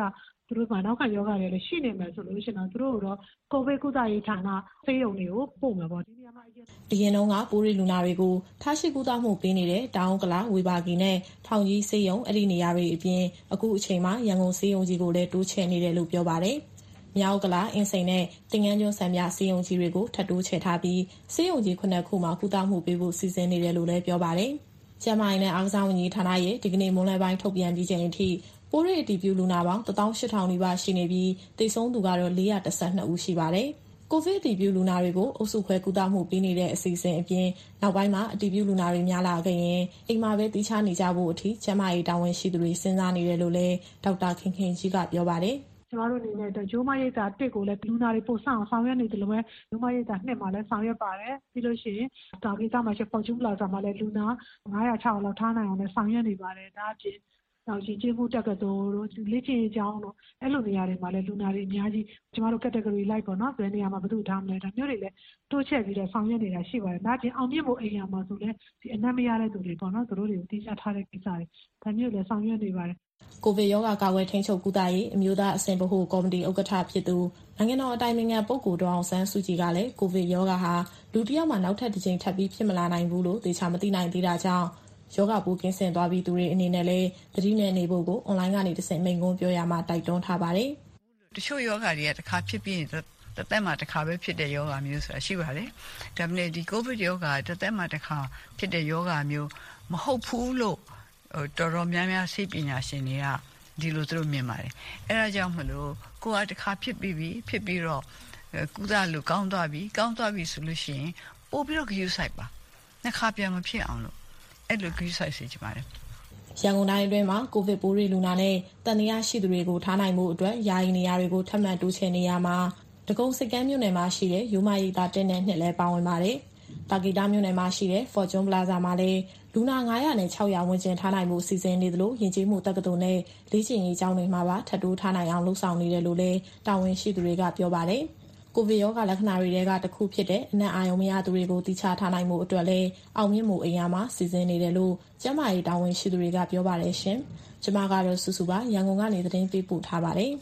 သူတို့ကနောက်ခံယောဂတွေလည်းရှိနေမယ်ဆိုလို့ရှိရင်တော့သူတို့ကတော့ကိုဗစ်ကုသရေးဌာနဆေးရုံတွေကိုပို့မှာပေါ့ဒီနေရာမှာအရင်တုန်းကပိုးရီလူနာတွေကိုထားရှိကုသမှုပေးနေတဲ့တောင်ဥက္ကလာဝေဘာဂီနဲ့ထောင်ကြီးဆေးရုံအဲ့ဒီနေရာတွေအပြင်အခုအချိန်မှာရန်ကုန်ဆေးရုံကြီးကိုလည်းတိုးချဲ့နေတယ်လို့ပြောပါတယ်။မြောက်ကလာအင်းစိန်နဲ့တင်ငန်းကျွန်းဆံပြဆေးရုံကြီးတွေကိုထပ်တိုးချဲ့ထားပြီးဆေးရုံကြီးခုနှစ်ခုမှာကုသမှုပေးဖို့စီစဉ်နေတယ်လို့လည်းပြောပါတယ်။ကျန်းမာရေးနဲ့အားကစားဝန်ကြီးဌာနရဲ့ဒီကနေ့မွန်းလွဲပိုင်းထုတ်ပြန်ပြီးချိန်အထိပိုးရီအတည်ပြုလူနာပေါင်းတစ်သောင်းရှစ်ထောင်နီးပါးရှိနေပြီးသေဆုံးသူကတော့လေးရာတစ်ဆယ်နှစ်ဦးရှိပါတယ်။ကိုဗစ်အတည်ပြုလူနာတွေကိုအုပ်စုခွဲကုသမှုပေးနေတဲ့အစီအစဉ်အပြင်နောက်ပိုင်းမှာအတည်ပြုလူနာတွေများလာခဲ့ရင်အိမ်မှာပဲတီးခြားနေကြဖို့အထိကျန်းမာရေးတာဝန်ရှိသူတွေစဉ်းစားနေတယ်လို့လည်းဒေါက်တာခင်ခင်ကြီးကပြောပါတယ်ကျမတို့အနေနဲ့ဂျိုးမရိပ်သာတစ်ကိုလည်းလူနာတွေပို့ဆောင်ဆောင်ရွက်နေတယ်လို့ပဲဂျိုးမရိပ်သာနှစ်မှာလည်းဆောင်ရွက်ပါတယ်ပြီးလို့ရှိရင်တောင်ကိစ္စမှာရှိပေါ်ကျူးပလာဇာမှာလည်းလူနာငါးရာခြောက်လောက်ထားနိုင်အောင်လည်းဆောင်ရွက်နေပါတယ်ဒါအပြင်နောက်ကြီးကျေးမှုတက္ကသိုလ်တို့လေ့ကျင့်ရေးကျောင်းတို့အဲ့လိုနေရာတွေမှာလည်းလူနာတွေအများကြီးကျမတို့ category လိုက်ပေါ့နော်ဘယ်နေရာမှာဘယ်သူထားမလဲဒါမျိုးတွေလည်းတိုးချဲ့ပြီးတော့ဆောင်ရွက်နေတာရှိပါတယ်ဒါအပြင်အောင်မြင့်မှုအိမ်ယာမှာဆိုလည်းဒီအနက်မရတဲ့သူတွေပေါ့နော်သူတို့တွေကိုတိကျထားတဲ့ကိစ္စတွေဒါမျိုးလည်းဆောင်ရွက်နေပါတယ်ကိုဗစ်ရောဂါကာကွယ်ထိန်းချုပ်ကုသရေးအမျိုးသားအဆင့်ဗဟိုကော်မတီဥက္ကဋ္ဌဖြစ်သူနိုင်ငံတော်အတိုင်ပင်ခံပုဂ္ဂိုလ်ဒေါ်အောင်ဆန်းစုကြည်ကလည်းကိုဗစ်ရောဂါဟာလူတစ်ယောက်မှနောက်ထပ်တစ်ကြိမ်ထပ်ပြီးဖြစ်မလာနိုင်ဘူးလို့သေချာမသိနိုင်သေးတာကြောင့်ယောဂပိုးကင်းစင်သွားပြီးသူတွေအနေနဲ့လည်းသတိနဲ့နေဖို့ကိုအွန်လိုင်းကနေတစ်ဆင့်မိန့်ခွန်းပြောရမှာတိုက်တွန်းထားပါတယ်။တချို့ယောဂတွေကတစ်ခါဖြစ်ပြီးရင်တစ်သက်မှတစ်ခါပဲဖြစ်တဲ့ယောဂမျိုးဆိုတာရှိပါတယ်။ဒါပေမဲ့ဒီကိုဗစ်ယောဂတစ်သက်မှတစ်ခါဖြစ်တဲ့ယောဂမျိုးမဟုတ်ဘူးလို့တော်တော်များများစိတ်ပညာရှင်တွေကဒီလိုသူတို့မြင်ပါတယ်။အဲဒါကြောင့်မလို့ကိုကတစ်ခါဖြစ်ပြီးပြီဖြစ်ပြီးတော့ကုသလို့ကောင်းသွားပြီကောင်းသွားပြီဆိုလို့ရှိရင်ပို့ပြီးတော့ဂရုစိုက်ပါ။နှစ်ခါပြန်မဖြစ်အောင်လို့အဲ့လိုဂရုစိုက်စေချင်ပါတယ်ရန်ကုန်တိုင်းအတွင်းမှာကိုဗစ်ပိုးရီလူနာနဲ့တန်တရားရှိသူတွေကိုထားနိုင်မှုအတွက်ယာယီနေရာတွေကိုထပ်မံတိုးချဲ့နေရမှာဒဂုံစိတ်ကမ်းမြို့နယ်မှာရှိတဲ့ယူမရိပ်သာတင်းနဲ့နှစ်လည်းပါဝင်ပါတယ်။တာဂီတာမြို့နယ်မှာရှိတဲ့ Fortune Plaza မှာလည်းလူနာငါးရာနဲ့ခြောက်ရာဝန်းကျင်ထားနိုင်မှုစီစဉ်နေသလိုယဉ်ကျေးမှုတက္ကသိုလ်နဲ့လေ့ကျင့်ရေးကျောင်းတွေမှာပါထပ်တိုးထားနိုင်အောင်လှုံ့ဆော်နေတယ်လို့လည်းတာဝန်ရှိသူတွေကပြောပါတယ်။ကိုဗစ်ရောဂါလက္ခဏာတွေကတစ်ခုဖြစ်တဲ့အနက်အာရုံမရသူတွေကိုတိကျထားနိုင်မှုအတွက်လည်းအောင်မြင့်မှုအရာမှာစီစဉ်နေတယ်လို့ကျန်းမာရေးတာဝန်ရှိသူတွေကပြောပါတယ်ရှင်။ကျွန်မကတော့စုစုပါရန်ကုန်ကနေသတင်းပေးပို့ထားပါတယ်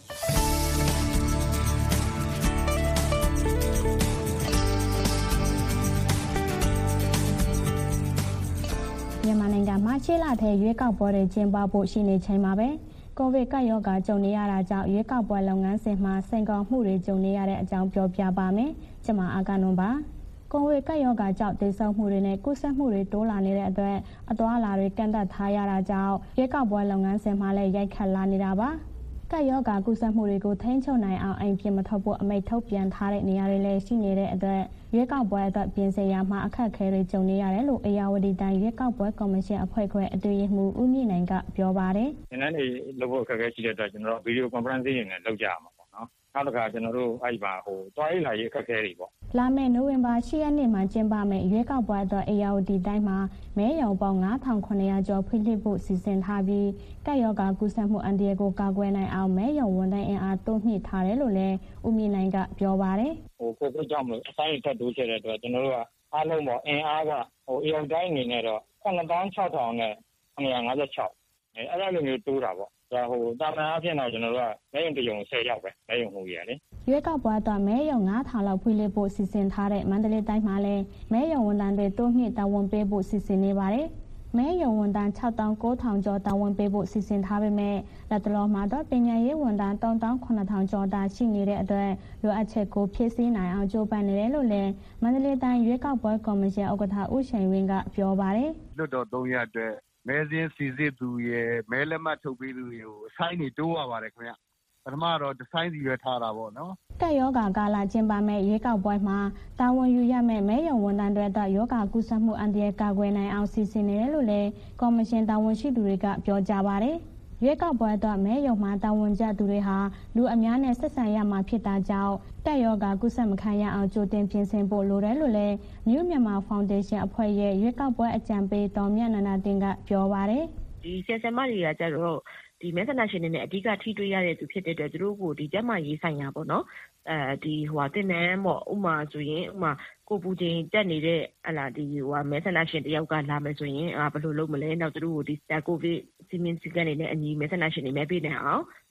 ။မြန်မာနိုင်ငံမှာရှေ့လထဲရွေးကောက်ပွဲတွေကျင်းပဖို့ရှိနေချိန်မှာပဲကိုဗစ်ကပ်ရောဂါကြုံနေရတာကြောင့်ရွေးကောက်ပွဲလုပ်ငန်းစဉ်မှာစိန်ခေါ်မှုတွေကြုံနေရတဲ့အကြောင်းပြောပြပါမယ်။ကျွန်မအာကနွန်ပါ။ကိုဗစ်ကပ်ရောဂါကြောင့်သေဆုံးမှုတွေနဲ့ကူးစက်မှုတွေတိုးလာနေတဲ့အတွက်အသွားအလာတွေကန့်သတ်ထားရတာကြောင့်ရွေးကောက်ပွဲလုပ်ငန်းစဉ်မှာလည်းရိုက်ခတ်လာနေတာပါ။ကပ်ရောဂါကူးစက်မှုတွေကိုထိန်းချုပ်နိုင်အောင်အိမ်ပြင်မထွက်ဖို့အမိန့်ထုတ်ပြန်ထားတဲ့နေရာတွေလည်းရှိနေတဲ့အတွက်ရွေးကောက်ပွဲအတွက်ပြင်ဆင်ရာမှာအခက်အခဲတွေကြုံနေရတယ်လို့အေရဝတီတိုင်းရွေးကောက်ပွဲကော်မရှင်အဖွဲ့ခွဲအတွင်းရေးမှူးဦးမြင့်နိုင်ကပြောပါတယ်။ဒီနေ့နေလုပ်ဖို့အခက်အခဲရှိတဲ့အတွက်ကျွန်တော်တို့ဗီဒီယိုကွန်ဖရင့်စီတွေနဲ့လုပ်ကြရမှာပေါ့နော်။နောက်တစ်ခါကျွန်တော်တို့အဲ့ဒီမှာဟိုတွားရေးလာရေးအခက်အခဲတွေပေါ့။လာမယ့်နိုဝင်ဘာရှစ်ရက်နေ့မှာကျင်းပမယ့်ရွေးကောက်ပွဲအတွက်အေရဝတီတိုင်းမှာမဲရုံပေါင်းငါးထောင်ခုနှစ်ရာကျော်ဖွင့်လှစ်ဖို့စီစဉ်ထားပြီးကပ်ရောဂါကူးစက်မှုအန္တရာယ်ကိုကာကွယ်နိုင်အောင်မဲရုံဝန်ထမ်းအင်အားတိုးမြှင့်ထားတယ်လို့လည်းဦးမြင့်နိုင်ကပြောပါတယ်။ဟိုကိုကိုကြောင့်မလို့အဆိုင်ထပ်တိုးချဲ့တဲ့အတွက်ကျွန်တော်တို့ကအားလုံးပေါ့အင်အားကဟိုအေရဝတီတိုင်းအနေနဲ့တော့ခုနှစ်သောင်းခြောက်ထောင်နဲ့ခုနှစ်ရာငါးဆယ်ခြောက်အဲအဲ့လိုမျိုးတိုးတာပေါ့။ဒါဟိုတာမန်အဖြစ်တော့ကျွန်တော်တို့ကမဲရုံတရုံဆယ်ရောက်ပဲမဲရုံဟိုကြီးရလေရွေးကောက်ပွဲအတွက်မဲရုံငါးထောင်လောက်ဖွင့်လှစ်ဖို့စီစဉ်ထားတဲ့မန္တလေးတိုင်းမှာလည်းမဲရုံဝန်ထမ်းတွေတိုးမြင့်တာဝန်ပေးဖို့စီစဉ်နေပါတယ်။မဲရုံဝန်ထမ်းခြောက်သောင်းကိုးထောင်ကျော်တာဝန်ပေးဖို့စီစဉ်ထားပေမဲ့လက်တလောမှာတော့ပညာရေးဝန်ထမ်းသုံးသောင်းခုနှစ်ထောင်ကျော်တာရှိနေတဲ့အတွက်လိုအပ်ချက်ကိုဖြည့်ဆည်းနိုင်အောင်ကြိုးပမ်းနေတယ်လို့လည်းမန္တလေးတိုင်းရွေးကောက်ပွဲကော်မရှင်ဥက္ကဋ္ဌဦးရှိန်ဝင်းကပြောပါတယ်။လွတ်တော်သုံးရက်အတွက်မဲစင်းစီစစ်သူရဲ့မဲလက်မှတ်ထုတ်ပေးသူတွေကိုအဆိုင်နေတိုးရပါတယ်ခင်ဗျ။ပထမတော့ဒီဇိုင်းစီရွယ်ထားတာပေါ့နော်ကပ်ရောဂါကာလကျင်းပမဲ့ရွေးကောက်ပွဲမှာတာဝန်ယူရမဲ့မဲရုံဝန်ထမ်းတွေအတွက်ရောဂါကူးစက်မှုအန္တရာယ်ကာကွယ်နိုင်အောင်စီစဉ်နေတယ်လို့လည်းကော်မရှင်တာဝန်ရှိသူတွေကပြောကြားပါတယ်။ရွေးကောက်ပွဲအတွက်မဲရုံမှာတာဝန်ကျသူတွေဟာလူအများနဲ့ဆက်ဆံရမှာဖြစ်တာကြောင့်ကပ်ရောဂါကူးစက်မခံရအောင်ကြိုတင်ပြင်ဆင်ဖို့လိုတယ်လို့လည်း New Myanmar Foundation အဖွဲ့ရဲ့ရွေးကောက်ပွဲအကြံပေးတော်မြတ်နန္ဒတင်ကပြောပါတယ်။ဒီဆရာဆရာမတွေကကျတော့ဒီမဲဆန္ဒရှင်တွေနဲ့အဓိကထိတွေ့ရတဲ့သူဖြစ်တဲ့အတွက်သူတို့ကိုဒီကျန်းမာရေးဆိုင်ရာပေါ့နော်အဲဒီဟိုဟာတင်နန်းပေါ့ဥမာဆိုရင်ဥမာကိုပူချိန်တက်နေတဲ့ဟလာဒီဟိုဟာမဲဆန္ဒရှင်တယောက်ကလာမယ်ဆိုရင်အာဘယ်လိုလုပ်မလဲနောက်သူတို့ကိုဒီကိုဗစ်စီမင်းစကန်နေတဲ့အညီမဲဆန္ဒရှင်တွေမဲပေးနိုင်အောင်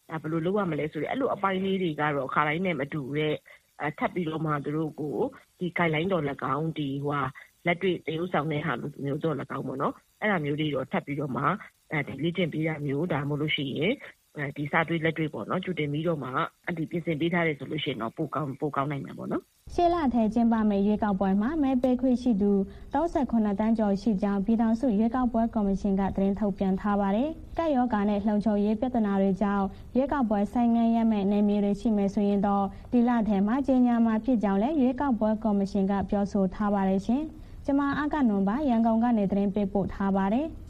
ဒါဘယ်လိုလုပ်ရမလဲဆိုတဲ့အဲ့လိုအပိုင်းလေးတွေကတော့ခါတိုင်းနဲ့မတူတဲ့အဲထပ်ပြီးတော့မှသူတို့ကိုဒီ guideline တော်၎င်းဒီဟိုဟာလက်တွေ့တရုပ်ဆောင်တဲ့ဟာမျိုးတော့၎င်းပေါ့နော်အဲ့ဒါမျိုးတွေတော့ထပ်ပြီးတော့မှအဲဒီလေ့ကျင့်ပေးရမျိုးဒါမှမဟုတ်လို့ရှိရင်အဲဒီစာတွေးလက်တွေပေါ့နော်ကျူတင်ပြီးတော့မှအဒီပြင်ဆင်ပေးထားတယ်ဆိုလို့ရှိရင်တော့ပိုကောင်းပိုကောင်းနိုင်မှာပေါ့နော်ရှေ့လထဲကျင်းပမယ့်ရွေးကောက်ပွဲမှာမဲပေးခွင့်ရှိသူ၃၉တန်းကျော်ရှိကြောင်းပြည်ထောင်စုရွေးကောက်ပွဲကော်မရှင်ကသတင်းထုတ်ပြန်ထားပါတယ်။ကပ်ရောဂါနဲ့လှုံ့ဆော်ရေးပြဿနာတွေကြောင့်ရွေးကောက်ပွဲဆိုင်ငံ့ရမယ့်နယ်မြေတွေရှိမယ်ဆိုရင်တော့ဒီလထဲမှာကြေညာမှာဖြစ်ကြောင်းလည်းရွေးကောက်ပွဲကော်မရှင်ကပြောဆိုထားပါတယ်ရှင်။ကျွန်မအကနွန်ပါရန်ကုန်ကနေသတင်းပေးပို့ထားပါတယ်။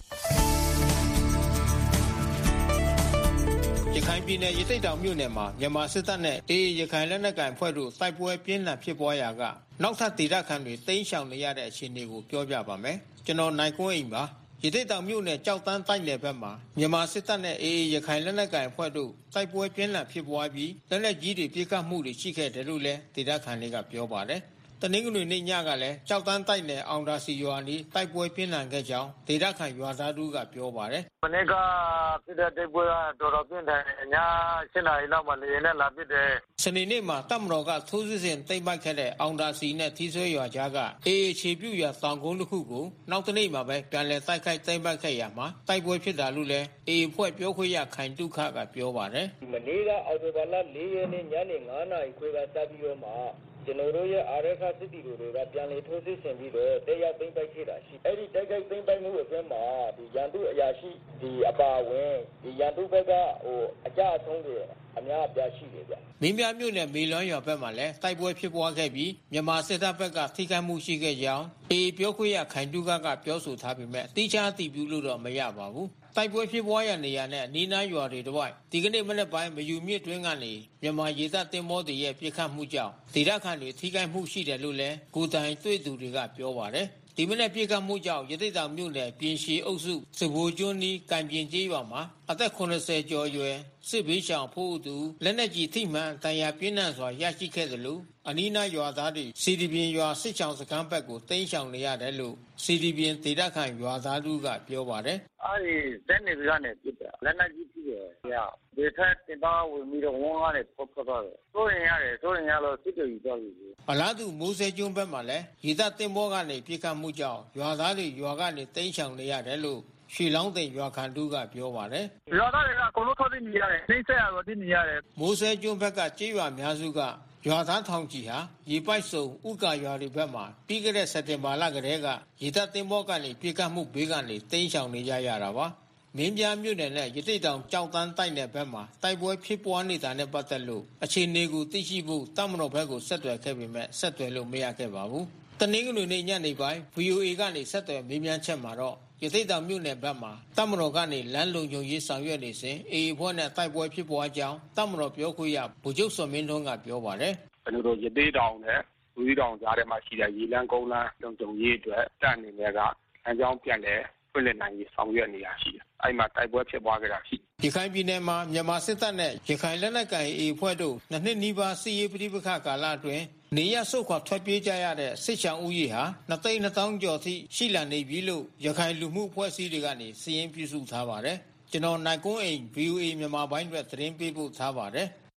ရခိုင်ပြည်နယ်ရတိတ်တောင်မြို့နယ်မှာမြန်မာစစ်တပ်နဲ့အေအေရခိုင်လက်နက်ကိုင်ဖွဲ့တို့တိုက်ပွဲပြင်းထန်ဖြစ်ပွားရာကနောက်ထပ်ဒေသခံတွေတိမ်းရှောင်နေရတဲ့အခြေအနေကိုပြောပြပါမယ်။ကျွန်တော်နိုင်ကွန်းအိမ်ပါ။ရတိတ်တောင်မြို့နယ်ကြောက်တန်းတိုက်နယ်ဘက်မှာမြန်မာစစ်တပ်နဲ့အေအေရခိုင်လက်နက်ကိုင်ဖွဲ့တို့တိုက်ပွဲပြင်းထန်ဖြစ်ပွားပြီးလက်နက်ကြီးတွေပစ်ခတ်မှုတွေရှိခဲ့တယ်လို့လည်းဒေသခံတွေကပြောပါတယ်။တနင်္ဂနွေနေ့ညကလည်းကြောက်တန်းတိုက်နယ်အောင်ဒါစီရွာနီးတိုက်ပွဲပြင်းထန်ခဲ့ကြောင်းဒေသခံရွာသားတို့ကပြောပါတယ်။မနေ့ကဖြစ်တဲ့တိုက်ပွဲကတော်တော်ပြင်းထန်တယ်။ည၈နာရီလောက်မှလေယာဉ်နဲ့လာပစ်တယ်။စနေနေ့မှာတပ်မတော်ကထိုးစစ်ဆင်သိမ်းပိုက်ခဲ့တဲ့အောင်ဒါစီနဲ့ထီးဆွဲရွာကြားကအေအေခြေပြုရွာတောင်ကုန်းတစ်ခုကိုနောက်တနေ့မှာပဲပြန်လည်တိုက်ခိုက်သိမ်းပိုက်ခဲ့ရမှာတိုက်ပွဲဖြစ်တာလို့လည်းအေအေဖွဲ့ပြောခွင့်ရခိုင်တုခကပြောပါတယ်။မနေ့ကအော်တိုဘာလ၄ရက်နေ့ညနေ၅နာရီခွဲကစပြီးတော့မှကျွန်တော်တို့ရဲ့အာရခစစ်တီတွေကပြန်လည်ထိုးစစ်ဆင်ပြီးတော့တက်ရောက်သိမ်းပိုက်ခဲ့တာရှိအဲ့ဒီတိုက်ခိုက်သိမ်းပိုက်မှုအတွင်းမှာဒီရန်သူအရာရှိဒီအပါဝင်ဒီရန်သူဘက်ကဟိုအကြအဆုံးတွေအများအပြားရှိတယ်ဗျမင်းပြမြို့နယ်မေလွမ်းရွာဘက်မှာလည်းတိုက်ပွဲဖြစ်ပွားခဲ့ပြီးမြန်မာစစ်တပ်ဘက်ကထိခိုက်မှုရှိခဲ့ကြောင်းအေပြောခွင့်ရခိုင်တုကကပြောဆိုထားပေမဲ့တိကျအတည်ပြုလို့တော့မရပါဘူးတိုက်ပွဲဖြစ်ပွားရနေရတဲ့နီးနားရွာတွေတော့ဒီကနေ့မနေ့ပိုင်းမယူမြစ်တွင်းကနေမြန်မာရေတပ်တင်မောတွေရဲ့ပြစ်ခတ်မှုကြောင့်ဒေသခံတွေထိခိုက်မှုရှိတယ်လို့လည်းကိုတိုင်တွေ့သူတွေကပြောပါတယ်ဒီမနေ့ပြစ်ခတ်မှုကြောင့်ရတိတ်တောင်မြို့နယ်ပြင်ရှည်အုပ်စုစဘိုကျွန်းနီးကံပြင်ကျေးရွာမှာအသက်၇၀ကျော်ရွယ်စစ်ဘေးရှောင်ဖို့သူလက်နက်ကြီးထိမှန်တရားပြင်းထန်စွာရရှိခဲ့တယ်လို့အနီးနားရွာသားတွေစီဒီပြင်ရွာစစ်ချောင်စခန်းဘက်ကိုတိမ်းရှောင်နေရတယ်လို့စီဒီပြင်ဒေသခံရွာသားတို့ကပြောပါတယ်အဲဒီစက်နေပြကနေပြစ်တယ်လက်နက်ကြီးပြစ်တယ်။ညာဒီထက်တင်ပါဝင်ပြီးတော့ဝန်းကားနဲ့ထွက်ထွက်သွားတယ်။စိုးရင်ရတယ်စိုးရင်ရလို့စစ်တွေယူသွားပြီ။အလားတူမိုးစဲကျွန်းဘက်မှာလည်းရေတပ်တင်ပေါ်ကနေပြစ်ခတ်မှုကြောင့်ရွာသားတွေရွာကနေတိမ်းရှောင်နေရတယ်လို့ရွှေလောင်းသိမ်ရွာခံတို့ကပြောပါတယ်။ရွာသားတွေကအကုန်လုံးထွက်ပြေးနေရတယ်။နှိမ့်ဆက်ရတော့တည်နေရတယ်။မိုးစဲကျွန်းဘက်ကကျေးရွာများစုကရွာသားထောင်ကြီးဟာရေပိုက်စုံဥက္ကာရွာတွေဘက်မှာပြီးခဲ့တဲ့စက်တင်ဘာလကတည်းကရေတပ်တင်ပေါ်ကနေပြစ်ခတ်မှုဘေးကနေတိမ်းရှောင်နေကြရတာပါမင်းပြမြို့နယ်နဲ့ရတိတ်တောင်ကြောက်တန်းတိုက်နယ်ဘက်မှာတိုက်ပွဲဖြစ်ပွားနေတာနဲ့ပတ်သက်လို့အခြေအနေကိုသိရှိဖို့တပ်မတော်ဘက်ကိုဆက်သွယ်ခဲ့ပေမဲ့ဆက်သွယ်လို့မရခဲ့ပါဘူးတနင်္ဂနွေနေ့ညနေပိုင်း ဗွီအိုအေ ကနေဆက်သွယ်မေးမြန်းချက်မှာတော့ရတိတ်တောင်မြို့နယ်ဘက်မှာတပ်မတော်ကနေလမ်းလုံခြုံရေးဆောင်ရွက်နေစဉ်အေအေဖွဲ့နဲ့တိုက်ပွဲဖြစ်ပွားကြောင်းတပ်မတော်ပြောခွင့်ရဗိုလ်ချုပ်စောမင်းထွန်းကပြောပါတယ်ကျွန်တော်တို့ရတိတ်တောင်နဲ့ဝီတောင်ကြားထဲမှာရှိတဲ့ရေလန်းကုန်းလန်းလုံခြုံရေးအတွက်တပ်အနေနဲ့ကအကြောင်းပြန်လဲဖွင့်လှစ်နိုင်ရေးဆောင်ရွက်နေရရှိတယ်။အဲဒီမှာတိုက်ပွဲဖြစ်ပွားခဲ့တာရှိ။ရခိုင်ပြည်နယ်မှာမြန်မာစစ်တပ်နဲ့ရခိုင်လက်နက်ကိုင်အေအဖွဲ့တို့နှစ်နှစ်နီးပါးစစ်ရေးပဋိပက္ခကာလအတွင်းနေရဆုတ်ခွာထွက်ပြေးကြရတဲ့စစ်ချောင်းဦးရေဟာနှစ်သိန်းနှစ်သောင်းကျော်ထိရှိလာနေပြီလို့ရခိုင်လူမှုအဖွဲ့အစည်းတွေကနေစာရင်းပြုစုထားပါတယ်။ကျွန်တော်နိုင်ကွန်းအိမ် ဗွီအိုအေ မြန်မာပိုင်းအတွက်သတင်းပေးပို့ထားပါတယ်။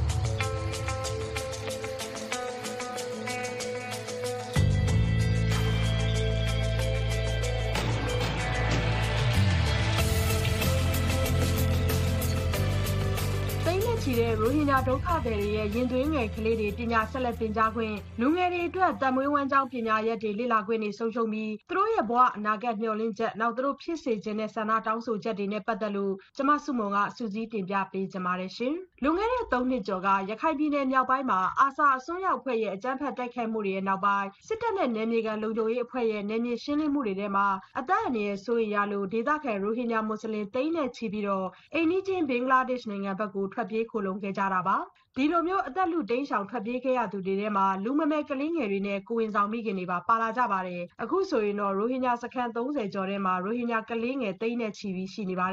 ချီတဲ့ရိုဟင်ဂျာဒုက္ခသည်တွေရဲ့ရင်သွေးငယ်ကလေးတွေပညာဆက်လက်သင်ကြားခွင့်လူငယ်တွေအတွက်တမွေးဝမ်းကြောင်းပညာရက်တွေလေ့လာခွင့်တွေဆုံးရှုံးပြီးသူတို့ရဲ့ဘဝအနာဂတ်မျှော်လင့်ချက်နောက်သူတို့ဖြစ်စေခြင်းနဲ့ဆန္ဒတောင်းဆိုချက်တွေနဲ့ပတ်သက်လို့ကျမစုမုံကစူးစီးတင်ပြပေးကြပါရရှင်။လူငယ်တဲ့သုံးနှစ်ကျော်ကရခိုင်ပြည်နယ်မြောက်ပိုင်းမှာအာဆာအစွန်းရောက်အဖွဲ့ရဲ့အကြမ်းဖက်တိုက်ခိုက်မှုတွေရဲ့နောက်ပိုင်းစစ်တပ်နဲ့နယ်မြေခံလုံခြုံရေးအဖွဲ့ရဲ့နယ်မြေရှင်းလင်းမှုတွေထဲမှာအသက်အန္တရာယ်စိုးရိမ်ရလို့ဒေသခံရိုဟင်ဂျာမွတ်စလင်သိန်းနဲ့ချီပြီးတော့အိမ်နီးချင်းဘင်္ဂလားဒေ့ရှ်နိုင်ငံဘက်ကိုထွက်ပြေးခိုလုံခဲ့ကြတာပါဒီလိုမျိုးအသက်လူတိန်းရှောင်ထွက်ပြေးခဲ့ရသူတွေထဲမှာလူမမယ်ကလေးငယ်တွေနဲ့ကိုဝင်ဆောင်မိခင်တွေပါပါလာကြပါတယ်အခုဆိုရင်တော့ရိုဟင်ဂျာစခန်းသုံးဆယ်ကျော်ထဲမှာရိုဟင်ဂျာကလေးငယ်သိန်းနဲ့ချီပြီးရှိနေပါတယ်